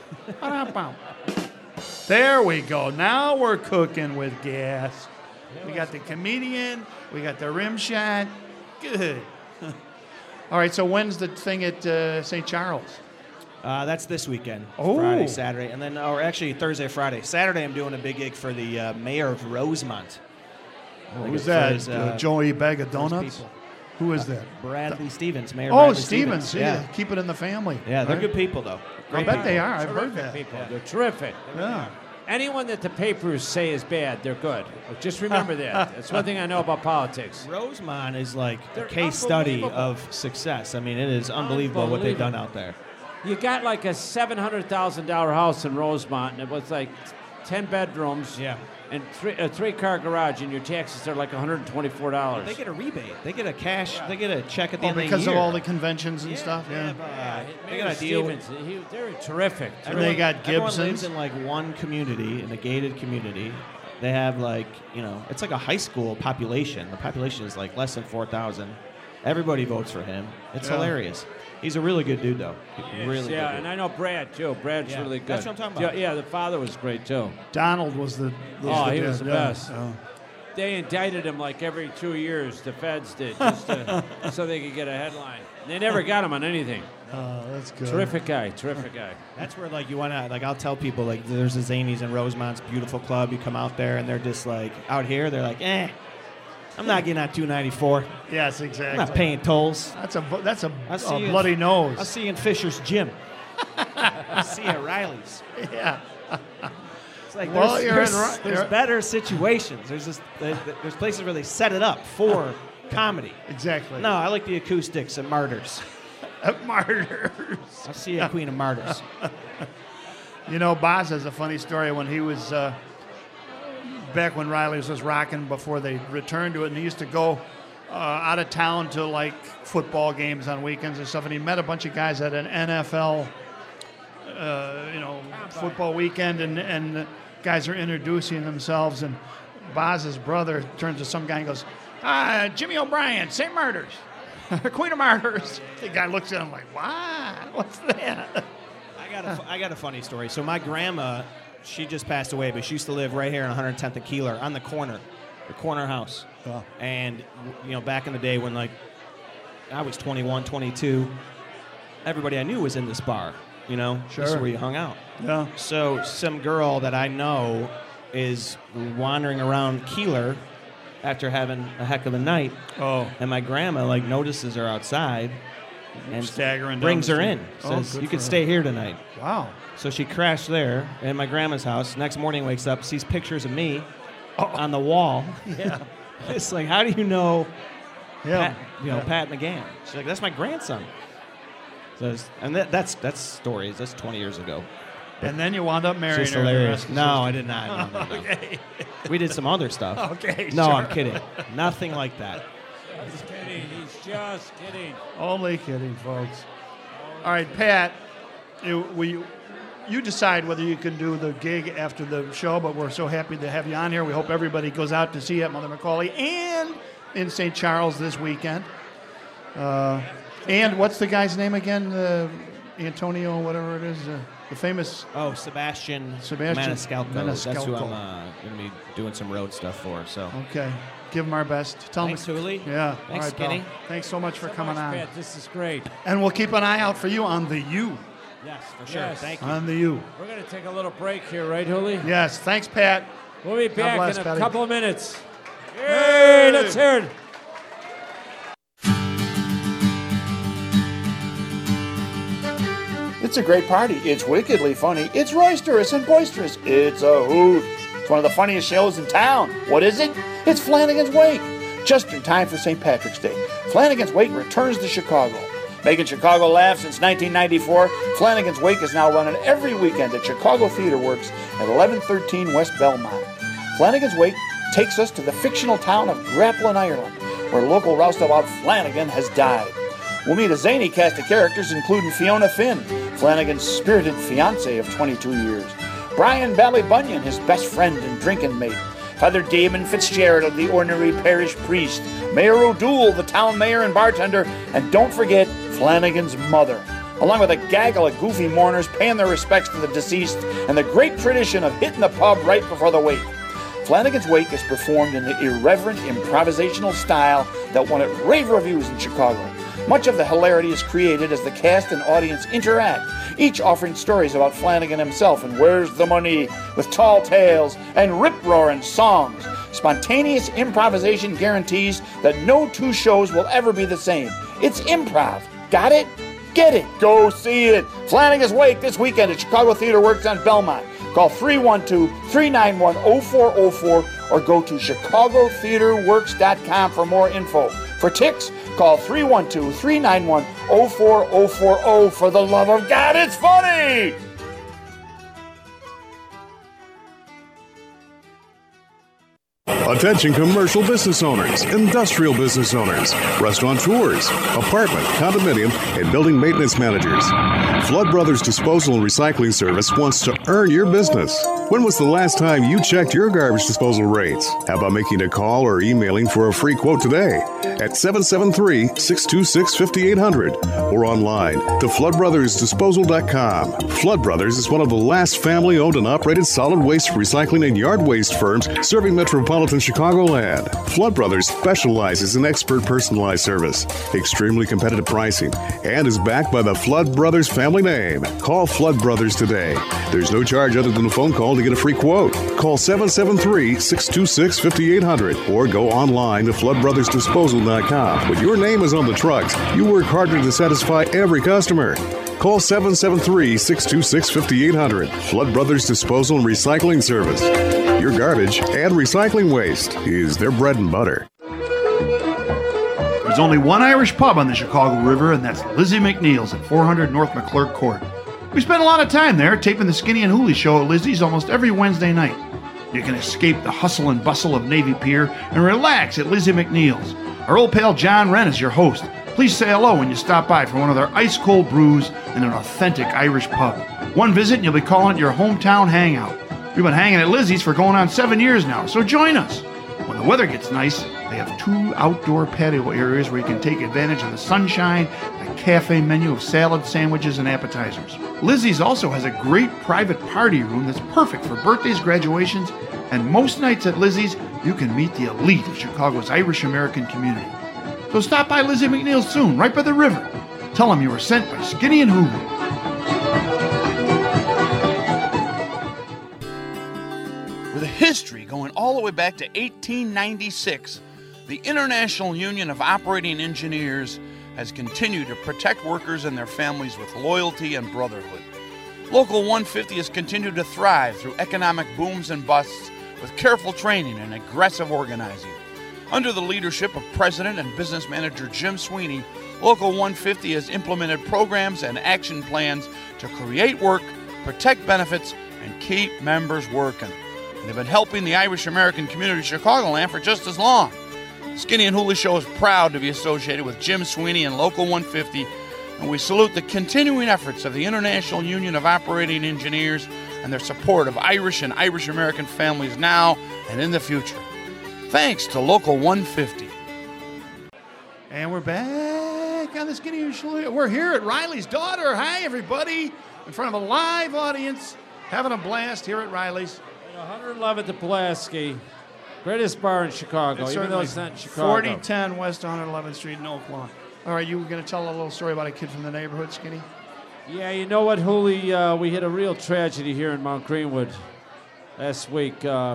There we go. Now we're cooking with gas. We got the comedian. We got the rim shot. Good. All right, so when's the thing at uh, Saint Charles? Uh, that's this weekend. Oh. Friday, Saturday, and then, or actually Thursday, Friday. Saturday, I'm doing a big gig for the uh, mayor of Rosemont. Like Who's for that? his, Uh, uh, Joey Bag of for his Donuts? people. Who is that? Bradley Stevens, Mayor Oh, Bradley Stevens. Stevens. Yeah. Yeah, keep it in the family. yeah, they're Right? good people though. I Great bet people. they are. I've heard Terrific that. people. They're terrific. Yeah. Anyone that the papers say is bad, they're good. Just remember that. That's one thing I know about politics. Rosemont is like They're a case study unbelievable. of success. I mean, it is unbelievable what they've done out there. You got like a seven hundred thousand dollar house in Rosemont, and it was like ten bedrooms. Yeah. And three, a three-car garage, and your taxes are like one hundred twenty-four dollars. They get a rebate. They get a cash. They get a check at the Oh, end of because the of year. all the conventions and Yeah, stuff. they Yeah. have, uh, they Mayor got a deal. with- Stevens, he, they're terrific. And they got Everyone Gibsons. lives in like one community, in a gated community. They have like, you know, it's like a high school population. The population is like less than four thousand. Everybody votes for him. It's Yeah. hilarious. He's a really good dude, though. Really yeah, good and dude. I know Brad too. Brad's Yeah, really good. that's what I'm talking about. Yeah, yeah, the father was great too. Donald was the. Was Oh, the he dad, was the yeah. best. Oh. They indicted him like every two years. The feds did, just to, so they could get a headline. They never got him on anything. Oh, that's good. Terrific guy. Terrific guy. That's where like you want to like I'll tell people like there's a Zanies in Rosemont's beautiful club. You come out there and they're just like out here they're like eh, I'm not getting on two ninety-four. Yes, I'm exactly. not paying tolls. That's a bu- that's a, I'll see a you- bloody nose. I'll see you in Fisher's gym. I'll see you at Riley's. Yeah. It's like Well, there's, you're there's, in Ri- there's you're- better situations. There's just there- there's places where they set it up for comedy. Exactly. No, I like the acoustics at Martyrs. Martyrs. I'll see you at Queen of Martyrs. You know, Boz has a funny story when he was uh, back when Riley's was rocking before they returned to it, and he used to go uh, out of town to like football games on weekends and stuff, and he met a bunch of guys at an N F L, uh, you know, football weekend, and and the guys are introducing themselves, and Boz's brother turns to some guy and goes, "Ah, Jimmy O'Brien, Saint Martyrs, Queen of Martyrs." The guy looks at him like, "What? What's that?" I got a, I got a funny story. So my grandma, she just passed away, but she used to live right here on one hundred tenth and Keeler on the corner, the corner house. Oh. And, you know, back in the day when, like, I was twenty-one, twenty-two, everybody I knew was in this bar, you know? This is Sure. where you hung out. Yeah. So some girl that I know is wandering around Keeler after having a heck of a night. Oh. And my grandma, like, notices her outside and Staggering down brings the her street. in. Oh, Says, good you for can her." stay here tonight. Wow. So she crashed there at my grandma's house. Next morning, wakes up, sees pictures of me on the wall. Yeah. It's like, how do you know Yeah. Pat, you know, Pat McGann? She's like, that's my grandson. So it's- and that, that's that's stories. That's twenty years ago. And then you wound up marrying Just her. the hilarious. rest of No, the I did not. No, no, no. Okay. We did some other stuff. Okay, No, sure. I'm kidding. Nothing like that. He's kidding. He's just kidding. Only kidding, folks. All right, Pat, you, we, you decide whether you can do the gig after the show, but we're so happy to have you on here. We hope everybody goes out to see you at Mother McCauley and in Saint Charles this weekend. Uh, and what's the guy's name again? Uh, Antonio, whatever it is, uh, the famous. Oh, Sebastian, Sebastian Maniscalco. That's who Maniscalco. I'm uh, going to be doing some road stuff for. So Okay, give him our best. Tell Thanks, him. Hooley. Yeah. Thanks, All right, pal. Skinny. Thanks so much for So coming much, on. Pat. This is great. And we'll keep an eye out for you on the U. yes, for sure. Yes. Thank you. On the U. We're going to take a little break here, right, Hooley? Yes. Thanks, Pat. We'll be back bless, in a Patty. couple of minutes. Hey, let's hear it. It's a great party. It's wickedly funny. It's roisterous and boisterous. It's a hoot. It's one of the funniest shows in town. What is it? It's Flanagan's Wake. Just in time for Saint Patrick's Day. Flanagan's Wake returns to Chicago. Making Chicago laugh since nineteen ninety-four, Flanagan's Wake is now running every weekend at Chicago Theater Works at eleven thirteen West Belmont. Flanagan's Wake takes us to the fictional town of Grappling, Ireland, where local roustabout Flanagan has died. We'll meet a zany cast of characters, including Fiona Finn, Flanagan's spirited fiancé of twenty-two years, Brian Ballybunion, his best friend and drinking mate, Father Damon Fitzgerald, the ordinary parish priest, Mayor O'Doul, the town mayor and bartender, and don't forget Flanagan's mother, along with a gaggle of goofy mourners paying their respects to the deceased and the great tradition of hitting the pub right before the wake. Flanagan's Wake is performed in the irreverent improvisational style that won it rave reviews in Chicago. Much of the hilarity is created as the cast and audience interact, each offering stories about Flanagan himself and Where's the Money, with tall tales and rip-roaring songs. Spontaneous improvisation guarantees that no two shows will ever be the same. It's improv. Got it? Get it. Go see it. Flanagan's Wake this weekend at Chicago Theater Works on Belmont. Call three one two, three nine one, zero four zero four or go to chicago theater works dot com for more info. For tics, call three one two, three nine one, zero four zero four zero. For the love of God, it's funny! Attention commercial business owners, industrial business owners, restaurateurs, apartment, condominium, and building maintenance managers. Flood Brothers Disposal and Recycling Service wants to earn your business. When was the last time you checked your garbage disposal rates? How about making a call or emailing for a free quote today at seven seven three, six two six, five eight zero zero or online to flood brothers disposal dot com. Flood Brothers is one of the last family-owned and operated solid waste recycling and yard waste firms serving metropolitan Chicagoland. Flood Brothers specializes in expert personalized service, extremely competitive pricing, and is backed by the Flood Brothers family name. Call Flood Brothers today. There's no charge other than a phone call to get a free quote. Call seven seven three, six two six, five eight zero zero or go online to flood brothers disposal dot com. When your name is on the trucks, you work harder to satisfy every customer. Call seven seven three, six two six, five eight zero zero. Flood Brothers Disposal and Recycling Service. Your garbage and recycling waste is their bread and butter. There's only one Irish pub on the Chicago River, and that's Lizzie McNeil's at four hundred North McClurg Court. We spend a lot of time there taping the Skinny and Hooley show at Lizzie's almost every Wednesday night. You can escape the hustle and bustle of Navy Pier and relax at Lizzie McNeil's. Our old pal John Wren is your host. Please say hello when you stop by for one of their ice-cold brews and an authentic Irish pub. One visit and you'll be calling it your hometown hangout. We've been hanging at Lizzie's for going on seven years now, so join us. When the weather gets nice, they have two outdoor patio areas where you can take advantage of the sunshine, a cafe menu of salads, sandwiches, and appetizers. Lizzie's also has a great private party room that's perfect for birthdays, graduations, and most nights at Lizzie's, you can meet the elite of Chicago's Irish-American community. So stop by Lizzie McNeil's soon, right by the river. Tell them you were sent by Skinny and Hooley. With a history going all the way back to eighteen ninety-six, the International Union of Operating Engineers has continued to protect workers and their families with loyalty and brotherhood. Local one fifty has continued to thrive through economic booms and busts with careful training and aggressive organizing. Under the leadership of President and Business Manager Jim Sweeney, Local one fifty has implemented programs and action plans to create work, protect benefits, and keep members working. And they've been helping the Irish-American community of Chicagoland for just as long. The Skinny and Hooley Show is proud to be associated with Jim Sweeney and Local one fifty, and we salute the continuing efforts of the International Union of Operating Engineers and their support of Irish and Irish-American families now and in the future. Thanks to Local one fifty. And we're back on the Skinny and Hooley. We're here at Riley's Daughter. Hi, everybody. In front of a live audience, having a blast here at Riley's. one eleventh to Pulaski, greatest bar in Chicago, It's even though certainly it's not in Chicago. forty ten West one eleventh Street in Oak Lawn. All right, you were going to tell a little story about a kid from the neighborhood, Skinny? Yeah, you know what, Hooley? Uh, we had a real tragedy here in Mount Greenwood last week. Uh,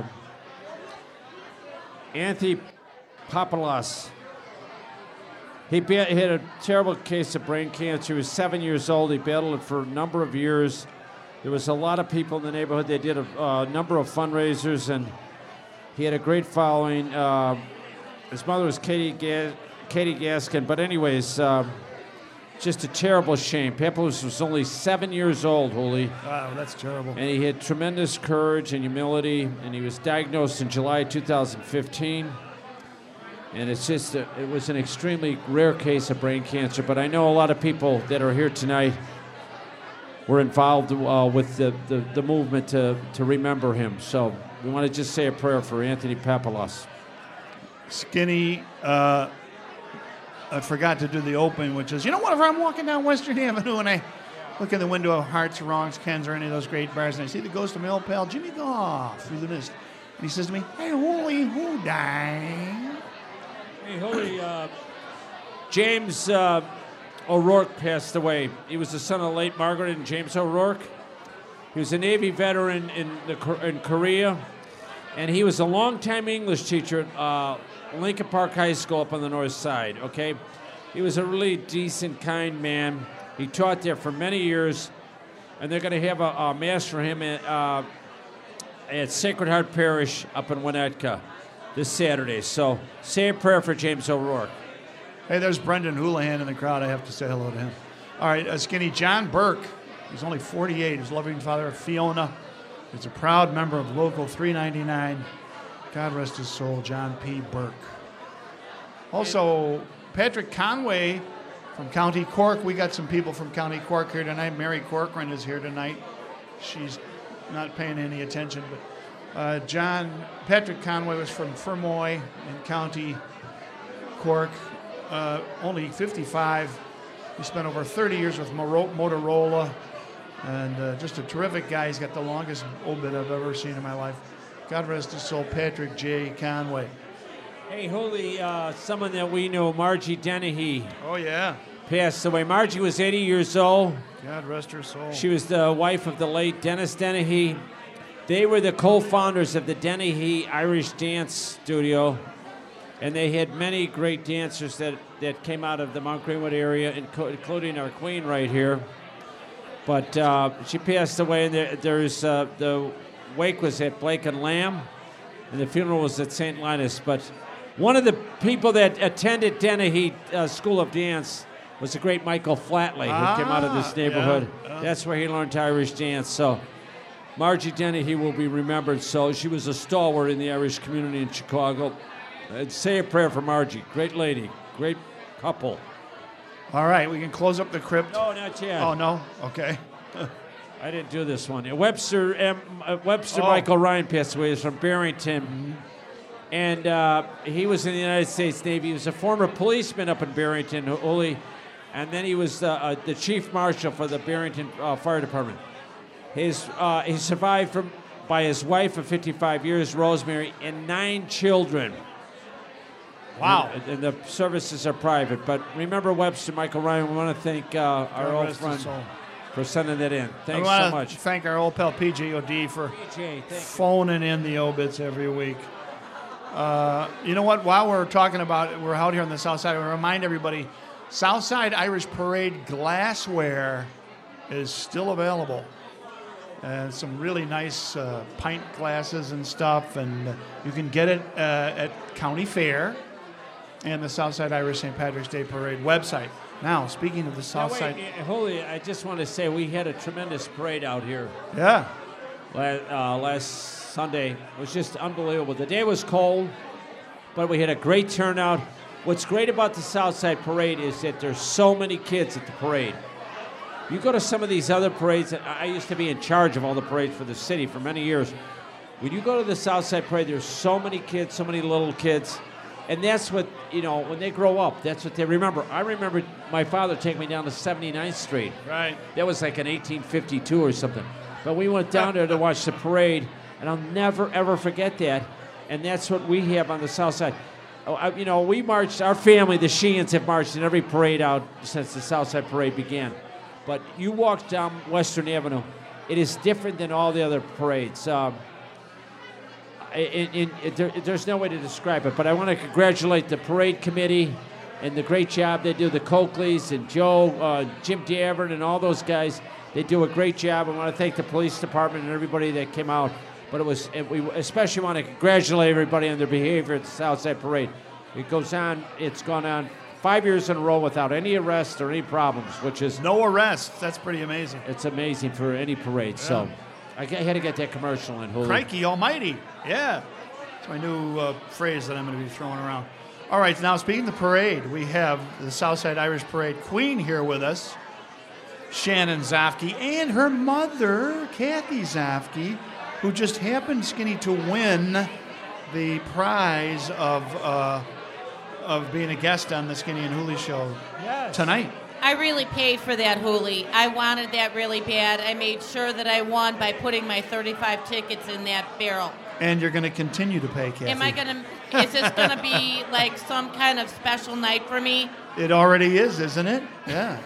Anthony Papalas. He, ba- he had a terrible case of brain cancer. He was seven years old. He battled it for a number of years. There was a lot of people in the neighborhood. They did a uh, number of fundraisers, and he had a great following. Uh, his mother was Katie, Ga- Katie Gaskin. But anyways, uh, just a terrible shame. Papoose was only seven years old, Holy. Wow, that's terrible. And he had tremendous courage and humility, and he was diagnosed in July two thousand fifteen. And it's just, a, it was an extremely rare case of brain cancer, but I know a lot of people that are here tonight were involved uh, with the, the, the movement to, to remember him. So we want to just say a prayer for Anthony Papalos. Skinny, uh, I forgot to do the opening, which is, you know, whenever I'm walking down Western Avenue and I look in the window of Hearts, Wrongs, Ken's, or any of those great bars, and I see the ghost of my old pal Jimmy Goff through the mist. And he says to me, "Hey, holy, who died?" Hey, Holy, uh, James uh, O'Rourke passed away. He was the son of late Margaret and James O'Rourke. He was a Navy veteran in, the, in Korea, and he was a longtime English teacher at uh, Lincoln Park High School up on the north side, okay? He was a really decent, kind man. He taught there for many years, and they're going to have a, a mass for him at, uh, at Sacred Heart Parish up in Winnetka this Saturday. So say a prayer for James O'Rourke. Hey, there's Brendan Houlihan in the crowd. I have to say hello to him. All right, uh, Skinny, John Burke. He's only forty-eight. He's loving father of Fiona. He's a proud member of Local three ninety-nine. God rest his soul, John P. Burke. Also, Patrick Conway from County Cork. We got some people from County Cork here tonight. Mary Corcoran is here tonight. She's not paying any attention, but Uh, John Patrick Conway was from Fermoy in County Cork, uh, only fifty-five. He spent over thirty years with Moro- Motorola, and uh, just a terrific guy. He's got the longest obit I've ever seen in my life. God rest his soul, Patrick J. Conway. Hey, Holy, uh, someone that we know, Margie Dennehy. Oh, yeah. Passed away. Margie was eighty years old. God rest her soul. She was the wife of the late Dennis Dennehy. They were the co-founders of the Dennehy Irish Dance Studio, and they had many great dancers that, that came out of the Mount Greenwood area, including our queen right here. But uh, she passed away, and there, there's uh, the wake was at Blake and Lamb, and the funeral was at Saint Linus. But one of the people that attended Dennehy uh, School of Dance was the great Michael Flatley, ah, who came out of this neighborhood. Yeah, yeah. That's where he learned Irish dance. So Margie Dennehy will be remembered. So she was a stalwart in the Irish community in Chicago. I'd say a prayer for Margie. Great lady, great couple. All right, we can close up the crypt. No, not yet. Oh, no? Okay. I didn't do this one. Webster M, uh, Webster Oh. Michael Ryan passed away. He's from Barrington. Mm-hmm. And uh, he was in the United States Navy. He was a former policeman up in Barrington, Uli, and then he was uh, uh, the chief marshal for the Barrington uh, Fire Department. His, uh, he survived from by his wife of fifty-five years, Rosemary, and nine children. Wow. And, and the services are private. But remember Webster Michael Ryan. We want to thank uh, our God old rest his friend soul. for sending that in. Thanks I so wanna much. Thank our old pal P J O D for P J, thank you. phoning in the obits every week. Uh, you know what? While we're talking about, we're out here on the South Side, I want to remind everybody, Southside Irish Parade glassware is still available. And some really nice uh, pint glasses and stuff, and uh, you can get it uh, at County Fair and the Southside Irish Saint Patrick's Day Parade website. Now, speaking of the Now, wait, Southside, uh, Holy, I just want to say we had a tremendous parade out here yeah, last, uh, last Sunday. It was just unbelievable. The day was cold, but we had a great turnout. What's great about the Southside Parade is that there's so many kids at the parade. You go to some of these other parades, and I used to be in charge of all the parades for the city for many years. When you go to the Southside Parade, there's so many kids, so many little kids. And that's what, you know, when they grow up, that's what they remember. I remember my father taking me down to seventy-ninth Street. right. That was like in eighteen fifty-two or something. But we went down there to watch the parade, and I'll never, ever forget that. And that's what we have on the South Side. Oh, I, you know, we marched, our family, the Sheehan's, have marched in every parade out since the South Side Parade began. But you walk down Western Avenue, it is different than all the other parades. Um, in, in, it, there, there's no way to describe it, but I want to congratulate the parade committee and the great job they do, the Coakleys and Joe, uh, Jim Davern and all those guys. They do a great job. I want to thank the police department and everybody that came out. But it was, and we especially want to congratulate everybody on their behavior at the Southside Parade. It goes on, it's gone on five years in a row without any arrests or any problems, which is no arrests. That's pretty amazing. It's amazing for any parade. Yeah. So I g- I had to get that commercial in. Hulu. Crikey almighty. Yeah. It's my new uh, phrase that I'm going to be throwing around. All right, now speaking of the parade, we have the Southside Irish Parade Queen here with us, Shannon Zofke, and her mother, Kathy Zofke, who just happened, Skinny, to win the prize of uh, of being a guest on the Skinny and Hooley show yes. tonight. I really paid for that, Hooley. I wanted that really bad. I made sure that I won by putting my thirty-five tickets in that barrel. And you're going to continue to pay, Kathy. Am I going to, is this going to be like some kind of special night for me? It already is, isn't it? Yeah.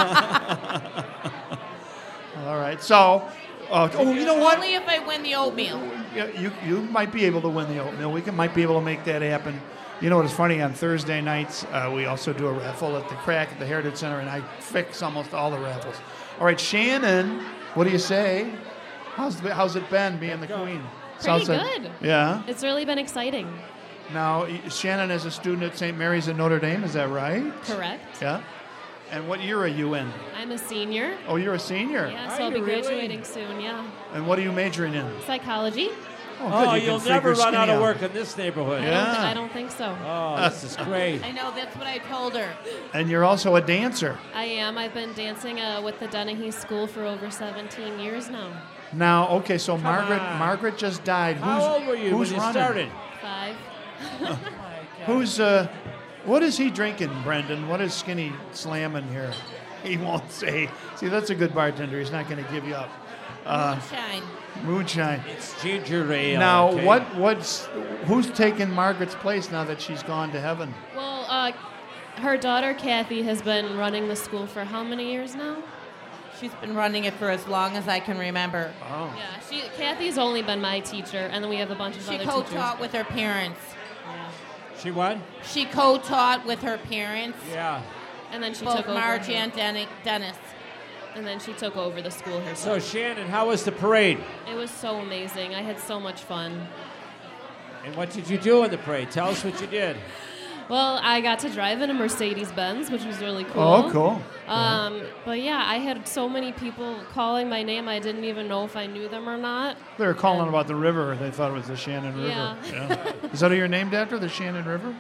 All right. So, uh, oh, you know what? Only if I win the oatmeal. You, you you might be able to win the oatmeal. We can, might be able to make that happen. You know what is funny? On Thursday nights, uh, we also do a raffle at the Crack at the Heritage Center, and I fix almost all the raffles. All right, Shannon, what do you say? How's the, how's it been being the queen? Pretty Southside? good. Yeah. It's really been exciting. Now, Shannon is a student at Saint Mary's in Notre Dame. Is that right? Correct. Yeah. And what year are you in? I'm a senior. Oh, you're a senior. Yeah, Are so I'll be you really? graduating soon, yeah. And what are you majoring in? Psychology. Oh, good. Oh, You can you'll figure never run Skinny out of work in this neighborhood. I, don't th- Yeah. I don't think so. Oh, this is great. I know, that's what I told her. And you're also a dancer. I am. I've been dancing uh, with the Dennehy School for over seventeen years now. Now, okay, so Margaret on. Margaret just died. How who's, old were you who's when you running? started? Five. Who's uh what is he drinking, Brendan? What is Skinny slamming here? He won't say. See, that's a good bartender. He's not going to give you up. Uh, Moonshine. moonshine. It's ginger ale. Now, okay? what what's who's taking Margaret's place now that she's gone to heaven? Well, uh, her daughter Kathy has been running the school for how many years now? She's been running it for as long as I can remember. Oh. Yeah, she Kathy's only been my teacher, and then we have a bunch of She other co-taught teachers. with her parents. Yeah. She what? She co-taught with her parents. Yeah. And then she Both took over. Marge her- and Den- Dennis. And then she took over the school So herself. Shannon, how was the parade? It was so amazing. I had so much fun. And what did you do in the parade? Tell us what you did. Well, I got to drive in a Mercedes-Benz, which was really cool. Oh, cool. Um, but yeah, I had so many people calling my name, I didn't even know if I knew them or not. They were calling about the river. They thought it was the Shannon River. Yeah. Yeah. Is that who you're named after, the Shannon River?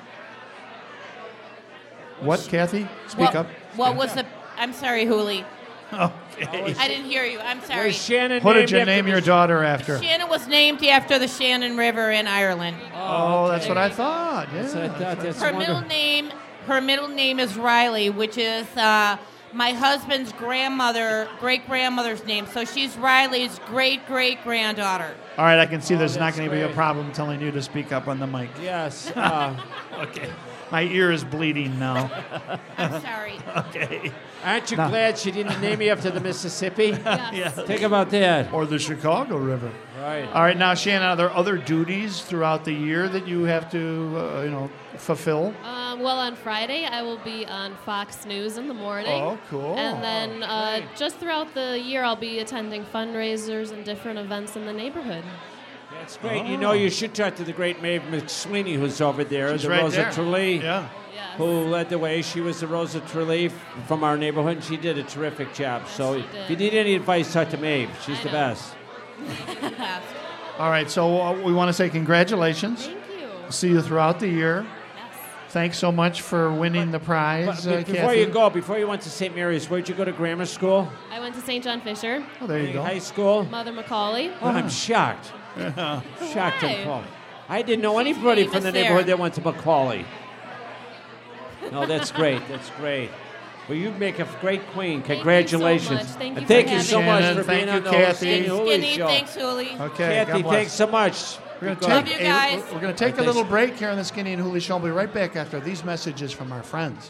What, Kathy? Speak what, up. What was the... I'm sorry, Hooley. Okay. I didn't hear you. I'm sorry. Was Shannon What did named you after name the your sh- daughter after? Shannon was named after the Shannon River in Ireland. Oh, that's what I thought. Yeah. That's what I thought. That's Her wonderful. middle name, her middle name is Riley, which is uh, my husband's grandmother, great grandmother's name. So she's Riley's great great granddaughter. All right, I can see there's not that's going to be a great. problem telling you to speak up on the mic. Yes. Uh, Okay. My ear is bleeding now. I'm sorry. Okay. aren't you No. glad she didn't name you after the Mississippi? Yes. Think about that. Or the Chicago River. Right. All right, now, Shannon, are there other duties throughout the year that you have to, uh, you know, fulfill? Um, well, on Friday, I will be on Fox News in the morning. Oh, cool. And then uh, just throughout the year, I'll be attending fundraisers and different events in the neighborhood. That's great. You know, you should talk to the great Maeve McSweeney, who's over there, She's the right Rosa there. Tralee, Yeah. Yes. who led the way. She was the Rosa Tralee f- from our neighborhood, and she did a terrific job. so she if did. you need any advice, talk to Maeve. She's I the know. best. All right, so uh, we want to say congratulations. Thank you. See you throughout the year. Yes. Thanks so much for winning the prize, But uh, be- before Kathy. you go, before you went to Saint Mary's, where'd you go to grammar school? I went to Saint John Fisher, Oh, there you go. High school? Mother Macaulay. Oh, I'm shocked. Shocked Why? and Paul. I didn't know anybody from famous the there. neighborhood that went to Macaulay. No, that's great. That's great. Well, you make a great queen. Thank you so Congratulations. much. Thank you and for thank you having so me. much Shannon, for thank being you, on the Kathy. Skinny Hooley Skinny, show. thanks, Hooley. Okay, Kathy, God bless. thanks so much. We're going to Go Love take you a, guys. we're going to take a Okay. little break here on the Skinny and Hooley Show. We'll be right back after these messages from our friends.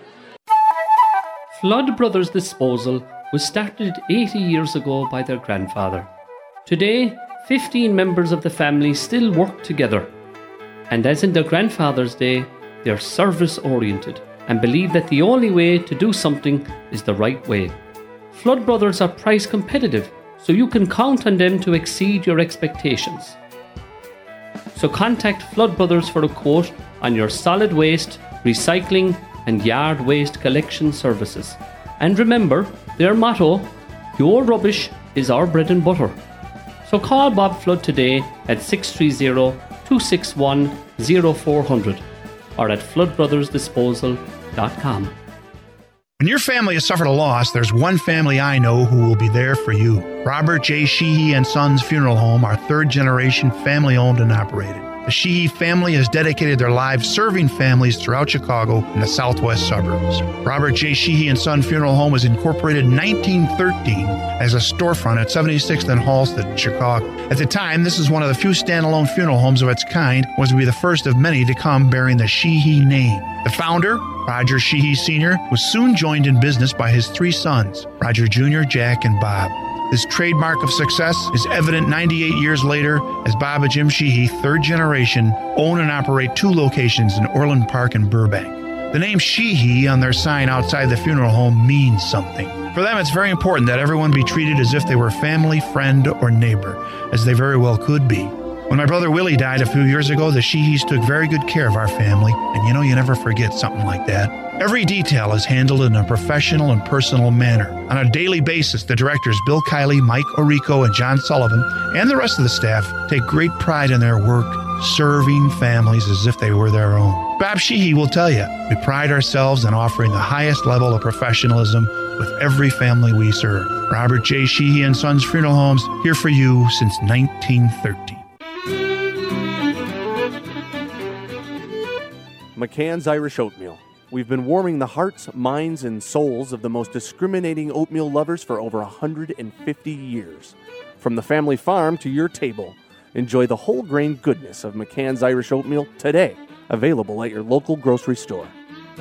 Flood Brothers Disposal was started eighty years ago by their grandfather. Today, fifteen members of the family still work together. And as in their grandfather's day, they are service oriented and believe that the only way to do something is the right way. Flood Brothers are price competitive, so you can count on them to exceed your expectations. So contact Flood Brothers for a quote on your solid waste, recycling, and yard waste collection services. And remember their motto, your rubbish is our bread and butter. So call Bob Flood today at six three zero, two six one, zero four zero zero or at flood brothers disposal dot com. When your family has suffered a loss, there's one family I know who will be there for you. Robert J. Sheehy and Sons Funeral Home, our third generation family owned and operated. The Sheehy family has dedicated their lives serving families throughout Chicago and the southwest suburbs. Robert J. Sheehy and Son Funeral Home was incorporated in nineteen thirteen as a storefront at seventy-sixth and Halsted, Chicago. At the time, this is one of the few standalone funeral homes of its kind, was to be the first of many to come bearing the Sheehy name. The founder, Roger Sheehy Senior, was soon joined in business by his three sons, Roger Junior, Jack, and Bob. This trademark of success is evident ninety-eight years later as Bob and Jim Sheehy, third generation, own and operate two locations in Orland Park and Burbank. The name Sheehy on their sign outside the funeral home means something. For them, it's very important that everyone be treated as if they were family, friend, or neighbor, as they very well could be. When my brother Willie died a few years ago, the Sheehys took very good care of our family, and you know you never forget something like that. Every detail is handled in a professional and personal manner. On a daily basis, the directors Bill Kiley, Mike Orico, and John Sullivan, and the rest of the staff take great pride in their work, serving families as if they were their own. Bob Sheehy will tell you, we pride ourselves in offering the highest level of professionalism with every family we serve. Robert J. Sheehy and Sons Funeral Homes, here for you since nineteen thirteen. McCann's Irish Oatmeal. We've been warming the hearts, minds, and souls of the most discriminating oatmeal lovers for over one hundred fifty years. From the family farm to your table, enjoy the whole grain goodness of McCann's Irish Oatmeal today. Available at your local grocery store.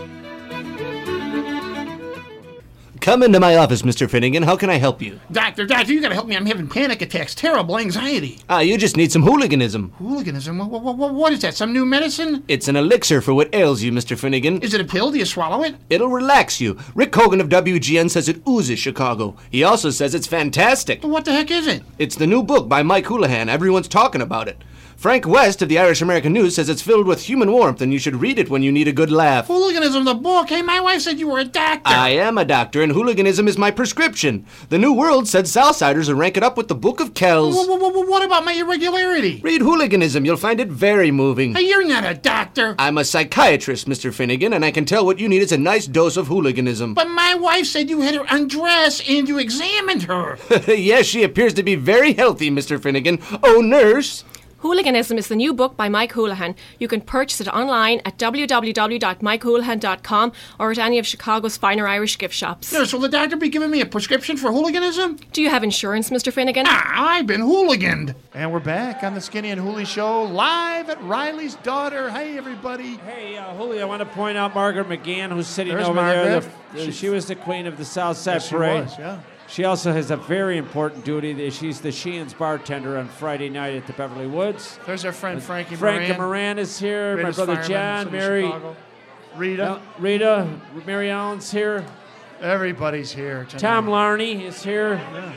Come into my office, Mister Finnegan. How can I help you? Doctor, doctor, you gotta help me. I'm having panic attacks, terrible anxiety. Ah, you just need some hooliganism. Hooliganism? What, what, what, what is that, some new medicine? It's an elixir for what ails you, Mister Finnegan. Is it a pill? Do you swallow it? It'll relax you. Rick Hogan of W G N says it oozes Chicago. He also says it's fantastic. What the heck is it? It's the new book by Mike Houlihan. Everyone's talking about it. Frank West of the Irish American News says it's filled with human warmth and you should read it when you need a good laugh. Hooliganism, the book? Hey, my wife said you were a doctor. I am a doctor, and hooliganism is my prescription. The New World said Southsiders will rank it up with the Book of Kells. What, what, what about my irregularity? Read Hooliganism. You'll find it very moving. Hey, you're not a doctor. I'm a psychiatrist, Mister Finnegan, and I can tell what you need is a nice dose of hooliganism. But my wife said you had her undressed and you examined her. Yes, she appears to be very healthy, Mister Finnegan. Oh, nurse. Hooliganism is the new book by Mike Houlihan. You can purchase it online at w w w dot mike houlihan dot com or at any of Chicago's finer Irish gift shops. Nurse, will the doctor be giving me a prescription for hooliganism? Do you have insurance, Mister Finnegan? Ah, I've been hooliganed. And we're back on the Skinny and Hooley Show, live at Riley's daughter. Hey, everybody. Hey, uh, Hooley, I want to point out Margaret McGann, who's sitting There's over Margaret. there. The, the, she was the queen of the South Side Yes, she Parade. was, yeah. She also has a very important duty. She's the Sheehan's bartender on Friday night at the Beverly Woods. There's our friend Frankie Frankie Moran. Moran is here. Greatest My brother fireman in John, the city of Mary, Chicago. Rita. Uh, Rita, Mary Allen's here. Everybody's here tonight. Tom Larney is here. Yeah.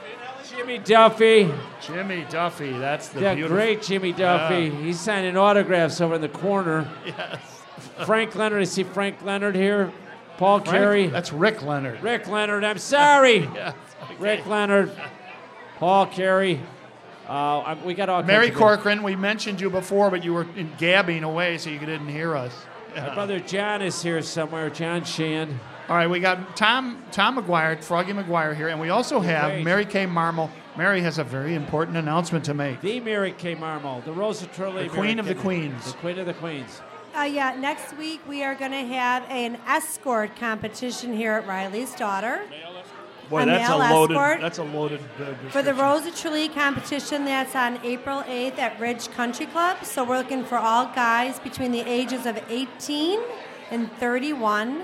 Jimmy Duffy. Jimmy Duffy, that's the yeah, beautiful. great Jimmy Duffy. Yeah. He's signing autographs over in the corner. Yes. Frank Leonard, I see Frank Leonard here. Paul Frank, Carey. That's Rick Leonard. Rick Leonard, I'm sorry. Yes, okay. Rick Leonard. Paul Carey. Uh, we got all Mary kinds of Corcoran, we mentioned you before, but you were in gabbing away, so you didn't hear us. My brother John is here somewhere, John Sheehan. All right, we got Tom Tom McGuire, Froggy McGuire here, and we also have Great. Mary Kay Marmol. Mary has a very important announcement to make. The Mary Kay Marmol, the Rosa Turley. The Queen Mary of the Kay- Queens. The Queen of the Queens. Uh, yeah, next week we are going to have an escort competition here at Riley's daughter. Boy, a that's a male loaded. escort. That's a loaded. Uh, For the description. Rosa Tralee competition, that's on April eighth at Ridge Country Club. So we're looking for all guys between the ages of eighteen and thirty-one.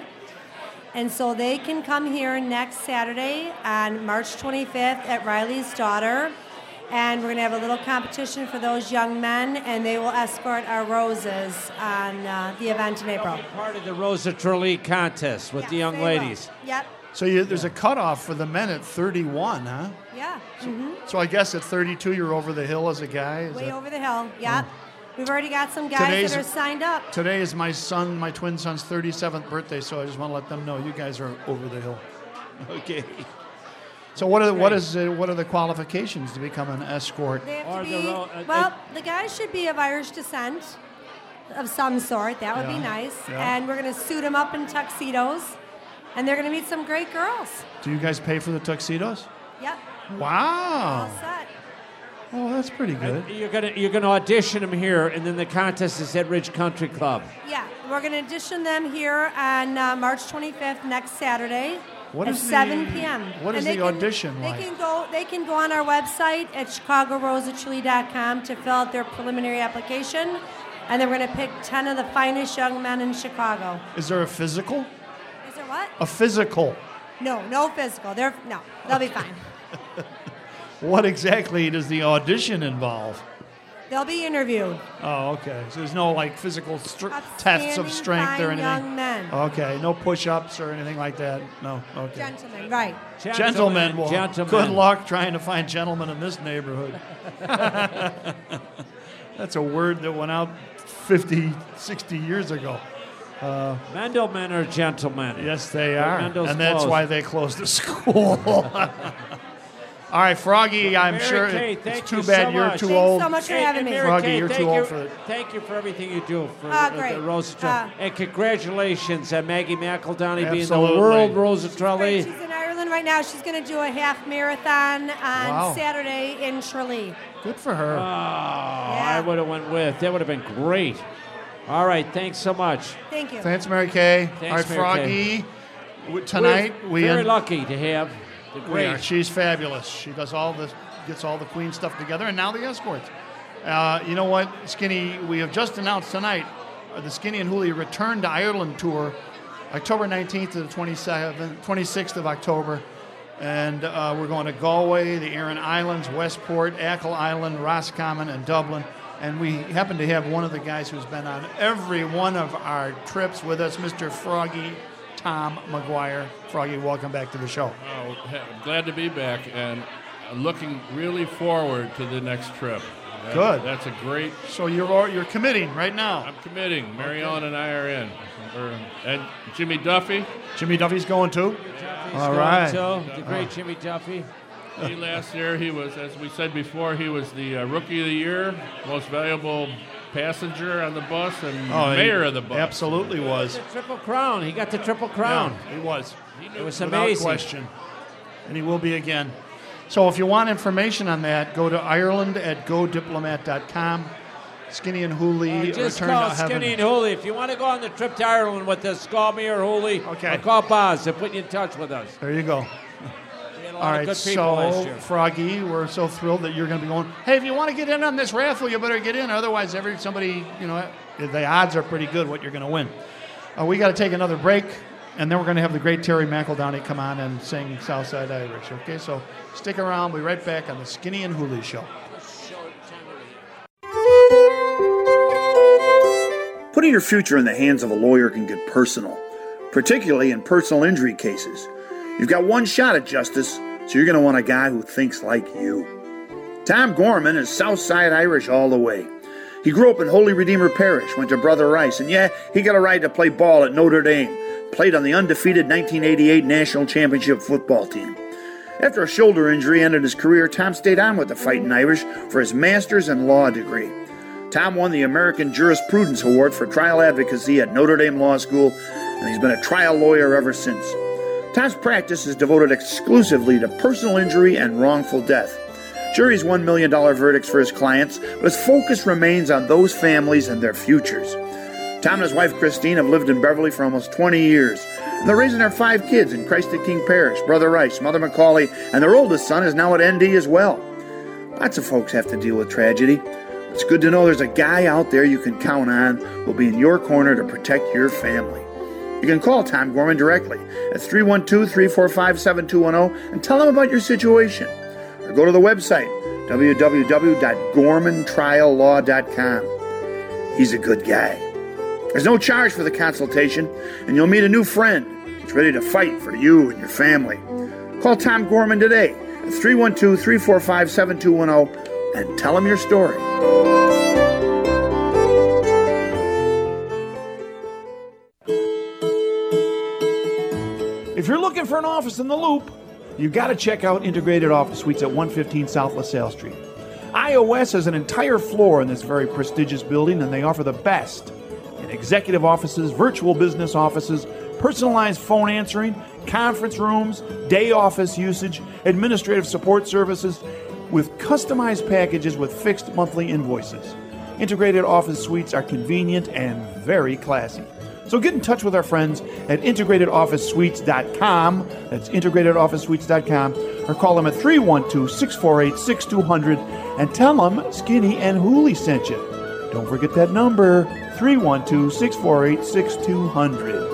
And so they can come here next Saturday on March twenty-fifth at Riley's daughter. And we're going to have a little competition for those young men, and they will escort our roses on uh, the event in April. Part of the Rosa Turley contest with the young they will. ladies. Yep. So you, there's a cutoff for the men at thirty-one, huh? Yeah. So, hmm so I guess at thirty-two you're over the hill as a guy. Is Way that- over the hill. Yep. We've already got some guys Today's- that are signed up. Today is my son, my twin son's thirty-seventh birthday, so I just want to let them know you guys are over the hill. Okay. So what are what is uh, what are the qualifications to become an escort? They have Or to the be, ro- uh, well, the guys should be of Irish descent of some sort. That would Yeah. be nice. Yeah. And we're going to suit them up in tuxedos. And they're going to meet some great girls. Do you guys pay for the tuxedos? Yep. Wow. All set. Oh, that's pretty good. You're gonna you're gonna audition them here, and then the contest is at Ridge Country Club. Yeah, we're going to audition them here on uh, March twenty-fifth, next Saturday What at is the- seven p.m. what is And they the can- audition they like? Can go, they can go on our website at chicago rosa chili dot com to fill out their preliminary application, and then we're going to pick ten of the finest young men in Chicago. Is there a physical? Is there what? A physical. No, no physical. They're no, they'll be fine. What exactly does the audition involve? They'll be interviewed. Oh, okay. So there's no like physical str- tests of Upstanding, strength or fine anything. young men. Okay, no push-ups or anything like that. No. Okay. Gentlemen, right. Gentlemen. Well, Gentlemen. good luck trying to find gentlemen in this neighborhood. That's a word that went out fifty, sixty years ago. Uh, Mendelmen are gentlemen. yes, they But are. Mendel's And that's closed. why they closed the school. All right, Froggy, I'm Mary sure Kay, it's thank too you bad so you're much. too Thanks old. so much for Hey, having and me. Mary Froggy, Kay, you're thank too you, old for it. Thank you for everything you do for Ah, the- great. the Rosa Ah. And congratulations on Maggie McEldowney being the Absolutely. world Rosatrelli. She's in Ireland right now. She's going to do a half marathon on Wow. Saturday in Tralee. Good for her. Oh, I would have went with. That would have been great. All right, thanks so much. Thank you. Thanks, Mary Kay. Thanks, All right, Mary Froggy, w- tonight We're we very end- lucky to have the We are. great. She's fabulous. She does all the, gets all the Queen stuff together, and now the escorts. Uh, you know what, Skinny? We have just announced tonight uh, the Skinny and Hooley Return to Ireland tour, October nineteenth to the twenty-seventh, twenty-sixth of October, and uh, we're going to Galway, the Aran Islands, Westport, Achill Island, Roscommon, and Dublin. And we happen to have one of the guys who's been on every one of our trips with us, Mister Froggy Tom McGuire. Froggy, welcome back to the show. Oh, ha- glad to be back, and I'm looking really forward to the next trip. That- Good. That's a great. So you're al- you're committing right now. I'm committing. Mary Ellen and I are in. We're- and Jimmy Duffy. Jimmy Duffy's going too. Duffy's All going right. too. The great Oh. Jimmy Duffy. He last year he was, as we said before, he was the uh, rookie of the year, most valuable passenger on the bus, and Oh, he mayor of the bus. Absolutely was. The triple crown. He got the triple crown. Yeah, he was. It was Without amazing. question. And he will be again. So if you want information on that, go to Ireland at go diplomat dot com. Skinny and Hooley Or just return call to heaven. Skinny and Hooley. If you want to go on the trip to Ireland with us, call me or Hooley. Okay. Or call Boz. They'll put you in touch with us. There you go. We had a lot All of right, good people last so year. Froggy, we're so thrilled that you're going to be going. Hey, if you want to get in on this raffle, you better get in. Otherwise, every somebody, you know, the odds are pretty good what you're going to win. Uh, we got to take another break, and then we're going to have the great Terry McEldowney come on and sing Southside Irish. Okay, so stick around. We'll be right back on the Skinny and Hooley Show. Putting your future in the hands of a lawyer can get personal, particularly in personal injury cases. You've got one shot at justice, so you're going to want a guy who thinks like you. Tom Gorman is Southside Irish all the way. He grew up in Holy Redeemer Parish, went to Brother Rice, and yeah, he got a right to play ball at Notre Dame, played on the undefeated nineteen eighty-eight National Championship football team. After a shoulder injury ended his career, Tom stayed on with the Fightin' Irish for his master's and law degree. Tom won the American Jurisprudence Award for trial advocacy at Notre Dame Law School, and he's been a trial lawyer ever since. Tom's practice is devoted exclusively to personal injury and wrongful death. Sure, he's won million dollar verdicts for his clients, but his focus remains on those families and their futures. Tom and his wife Christine have lived in Beverly for almost twenty years, and they're raising their five kids in Christ the King Parish, Brother Rice, Mother Macaulay, and their oldest son is now at N D as well. Lots of folks have to deal with tragedy. It's good to know there's a guy out there you can count on who'll be in your corner to protect your family. You can call Tom Gorman directly at three one two, three four five, seven two one zero and tell him about your situation. Or go to the website, w w w dot gorman trial law dot com. He's a good guy. There's no charge for the consultation, and you'll meet a new friend that's ready to fight for you and your family. Call Tom Gorman today at three one two, three four five, seven two one zero and tell him your story. If you're looking for an office in the Loop, you've got to check out Integrated Office Suites at one fifteen South LaSalle Street. I O S has an entire floor in this very prestigious building, and they offer the best in executive offices, virtual business offices, personalized phone answering, conference rooms, day office usage, administrative support services, with customized packages with fixed monthly invoices. Integrated Office Suites are convenient and very classy. So get in touch with our friends at integrated office suites dot com. That's integrated office suites dot com. Or call them at three one two, six four eight, six two zero zero and tell them Skinny and Hooley sent you. Don't forget that number, three one two, six four eight, six two zero zero.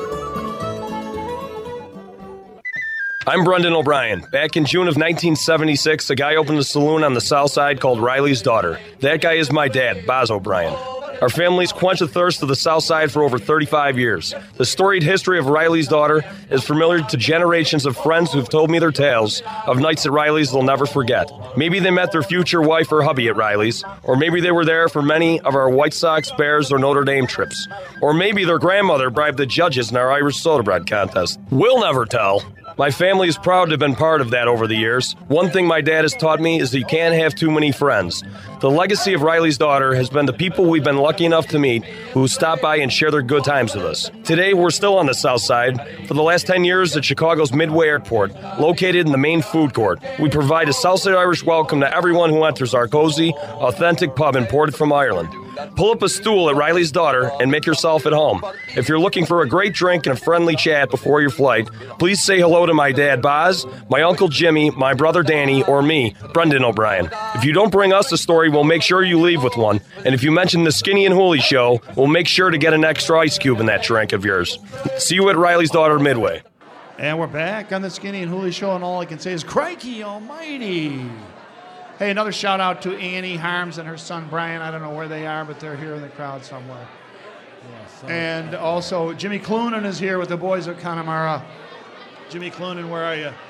I'm Brendan O'Brien. Back in June of nineteen seventy-six, a guy opened a saloon on the south side called Riley's Daughter. That guy is my dad, Boz O'Brien. Our families quenched the thirst of the South Side for over thirty-five years. The storied history of Riley's Daughter is familiar to generations of friends who've told me their tales of nights at Riley's they'll never forget. Maybe they met their future wife or hubby at Riley's, or maybe they were there for many of our White Sox, Bears, or Notre Dame trips. Or maybe their grandmother bribed the judges in our Irish soda bread contest. We'll never tell. My family is proud to have been part of that over the years. One thing my dad has taught me is that you can't have too many friends. The legacy of Riley's Daughter has been the people we've been lucky enough to meet who stop by and share their good times with us. Today, we're still on the south side. For the last ten years at Chicago's Midway Airport, located in the main food court, we provide a Southside Irish welcome to everyone who enters our cozy, authentic pub imported from Ireland. Pull up a stool at Riley's Daughter and make yourself at home. If you're looking for a great drink and a friendly chat before your flight, please say hello to my dad, Boz, my uncle Jimmy, my brother Danny, or me, Brendan O'Brien. If you don't bring us a story, we'll make sure you leave with one. And if you mention the Skinny and Hooley show, we'll make sure to get an extra ice cube in that drink of yours. See you at Riley's Daughter Midway. And we're back on the Skinny and Hooley show, and all I can say is, crikey almighty. Hey, another shout out to Annie Harms and her son Brian. I don't know where they are, but they're here in the crowd somewhere. Yes, and also Jimmy Cloonan is here with the boys of Connemara. Jimmy Cloonan, where are you?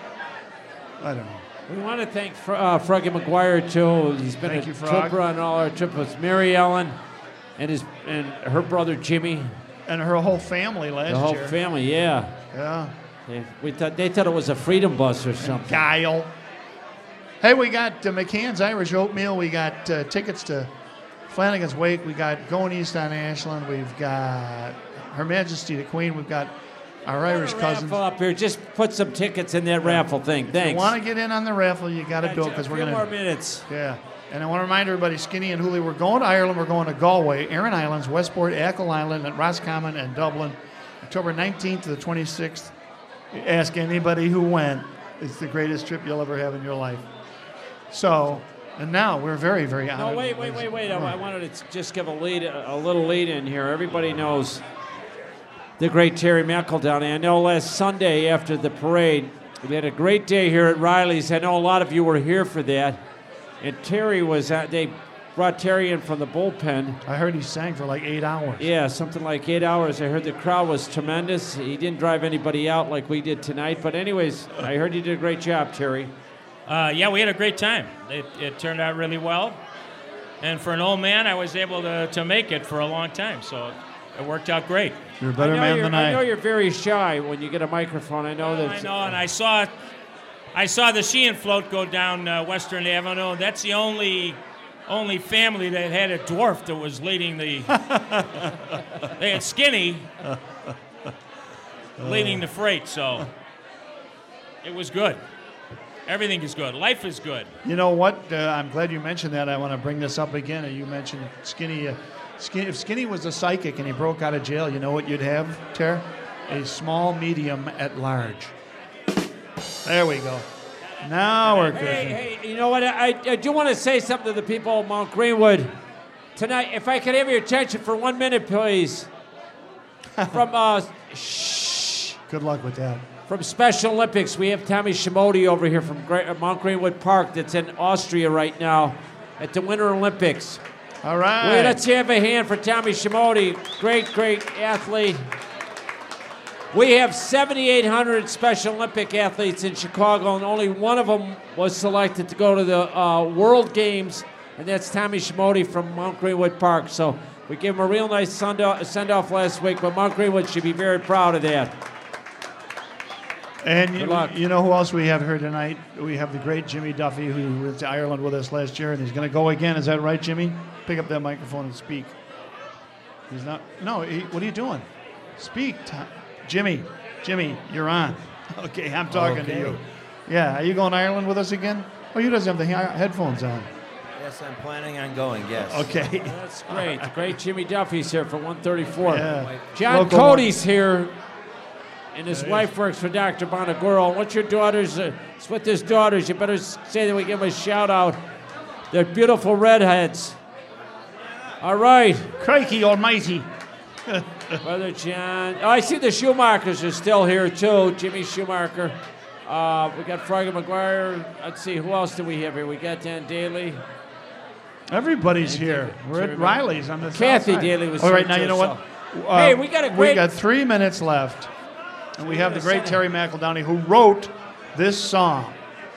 I don't know. We want to thank Fr- uh, Froggy McGuire too. He's been Thank a you, Frog. trooper on all our trips with Mary Ellen and his and her brother Jimmy. And her whole family last year. The whole year. family, yeah. Yeah. They, we thought they thought it was a freedom bus or something. Guile. Hey, we got uh, McCann's Irish Oatmeal. We got uh, tickets to Flanagan's Wake. We got Going East on Ashland. We've got Her Majesty the Queen. We've got our Irish cousins. Raffle up here. Just put some tickets in that raffle thing. If Thanks. you want to get in on the raffle, you got to Yeah, do it just because a we're few going more minutes. Yeah. And I want to remind everybody, Skinny and Hooley, we're going to Ireland. We're going to Galway, Aran Islands, Westport, Achill Island, and Roscommon, and Dublin, October nineteenth to the twenty-sixth. Ask anybody who went. It's the greatest trip you'll ever have in your life. So, and now we're very, very honored. No, wait, wait, wait, wait. I, I wanted to just give a lead, a, a little lead in here. Everybody knows the great Terry McEldowney. I know last Sunday after the parade, we had a great day here at Riley's. I know a lot of you were here for that. And Terry was at, they brought Terry in from the bullpen. I heard he sang for like eight hours. Yeah, something like eight hours. I heard the crowd was tremendous. He didn't drive anybody out like we did tonight. But anyways, I heard you did a great job, Terry. Uh, yeah, we had a great time. It, it turned out really well. And for an old man, I was able to, to make it for a long time. So it worked out great. You're a better I know man you're, than I. I know you're very shy when you get a microphone. I know that. I know, and I saw I saw the Sheehan float go down uh, Western Avenue. That's the only only family that had a dwarf that was leading the... They had Skinny leading the freight, so it was good. Everything is good. Life is good. You know what? Uh, I'm glad you mentioned that. I want to bring this up again. You mentioned Skinny. Uh, Skinny. If Skinny was a psychic and he broke out of jail, you know what you'd have, Ter? A small medium at large. There we go. Now we're good. Hey, hey, you know what? I, I do want to say something to the people of Mount Greenwood tonight. If I could have your attention for one minute, please. From uh, shh. Good luck with that. From Special Olympics, we have Tommy Shimodi over here from Gra- Mount Greenwood Park that's in Austria right now at the Winter Olympics. All right. Well, let's have a hand for Tommy Shimodi. Great, great athlete. We have seventy-eight hundred Special Olympic athletes in Chicago, and only one of them was selected to go to the uh, World Games, and that's Tommy Shimodi from Mount Greenwood Park. So we gave him a real nice send-off last week, but Mount Greenwood should be very proud of that. And Good you, luck. you know who else we have here tonight? We have the great Jimmy Duffy, who went to Ireland with us last year, and he's going to go again. Is that right, Jimmy? Pick up that microphone and speak. He's not. No, he, what are you doing? Speak, Tom. Jimmy. Jimmy, you're on. Okay, I'm talking Okay. to you. Yeah, are you going to Ireland with us again? Oh, you doesn't have the he- headphones on. Yes, I'm planning on going, yes. Okay. That's great. The great Jimmy Duffy's here for one thirty-four. Yeah. John Local Cody's here, and his There he wife works for Doctor Bonaguro. What's your daughter's? Uh, it's with his daughters. You better s- say that we give them a shout out. They're beautiful redheads. All right. Crikey almighty. Brother John. Oh, I see the Schumachers are still here, too. Jimmy Schumacher. Uh, we got Froggy McGuire. Let's see, who else do we have here? We got Dan Daly. Everybody's here. We're at Everybody. Riley's on the Kathy south side. Daly was All right, here now too, you know what? so- Hey, we got a great- We got three minutes left, and we have the great Terry McEldowney, who wrote this song.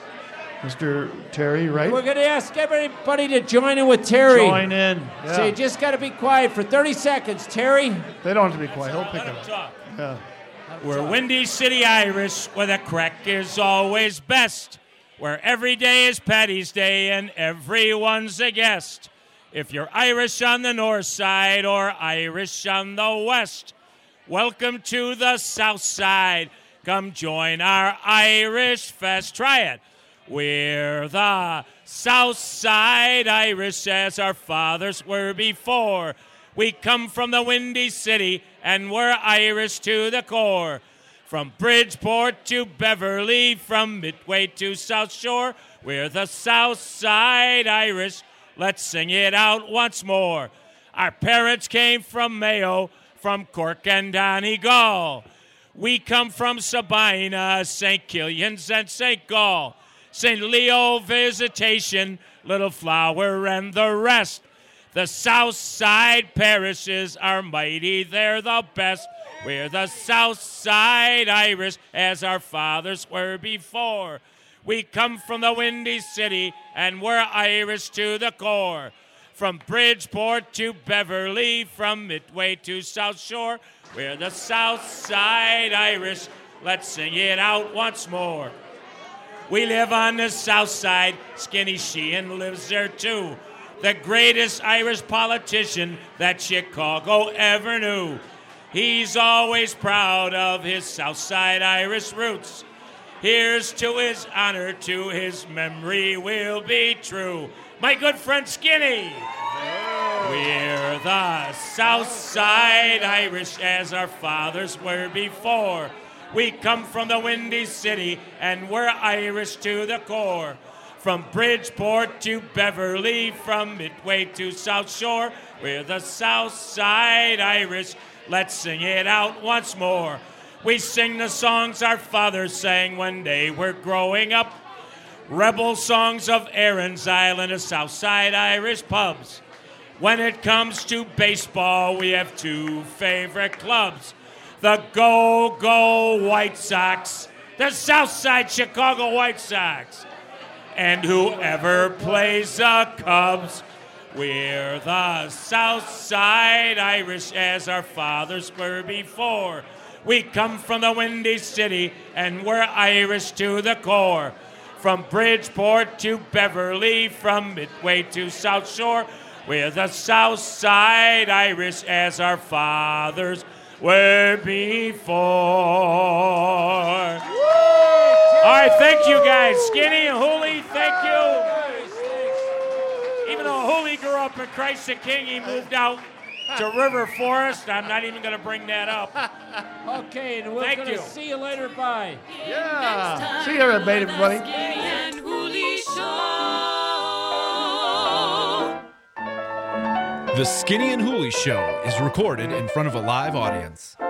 Mister Terry, right? We're going to ask everybody to join in with Terry. Join in. Yeah. So you just got to be quiet for thirty seconds, Terry. They don't have to be quiet. He'll pick it up. Yeah. We're Windy City Irish, where the crack is always best, where every day is Paddy's Day and everyone's a guest. If you're Irish on the north side or Irish on the west, welcome to the south side. Come join our Irish Fest. Try it. We're the south side Irish as our fathers were before. We come from the Windy City and we're Irish to the core. From Bridgeport to Beverly, from Midway to South Shore, we're the south side Irish. Let's sing it out once more. Our parents came from Mayo, from Cork and Donegal. We come from Sabina, Saint Killian's, and Saint Gall. Saint Leo Visitation, Little Flower, and the rest. The south side parishes are mighty, they're the best. We're the south side Irish as our fathers were before. We come from the Windy City and we're Irish to the core. From Bridgeport to Beverly, from Midway to South Shore, we're the south side Irish. Let's sing it out once more. We live on the south side, Skinny Sheehan lives there too. The greatest Irish politician that Chicago ever knew. He's always proud of his south side Irish roots. Here's to his honor, to his memory will be true. My good friend Skinny. We're the south side Irish as our fathers were before. We come from the Windy City and we're Irish to the core. From Bridgeport to Beverly, from Midway to South Shore, we're the south side Irish. Let's sing it out once more. We sing the songs our fathers sang when they were growing up. Rebel songs of Erin's Island and Southside Irish pubs. When it comes to baseball, we have two favorite clubs. The Go Go White Sox, the Southside Chicago White Sox. And whoever plays the Cubs, we're the Southside Irish as our fathers were before. We come from the Windy City and we're Irish to the core. From Bridgeport to Beverly, from Midway to South Shore, we're the Southside Irish as our fathers were before. All right, thank you guys. Skinny and Hooley, thank you. Even though Hooley grew up in Christ the King, he moved out to River Forest. I'm not even going to bring that up. Okay, and we're Thank going to you. see you later. Bye. Yeah. See you, everybody. everybody. Skinny and Hooley Show. The Skinny and Hooley Show is recorded in front of a live audience.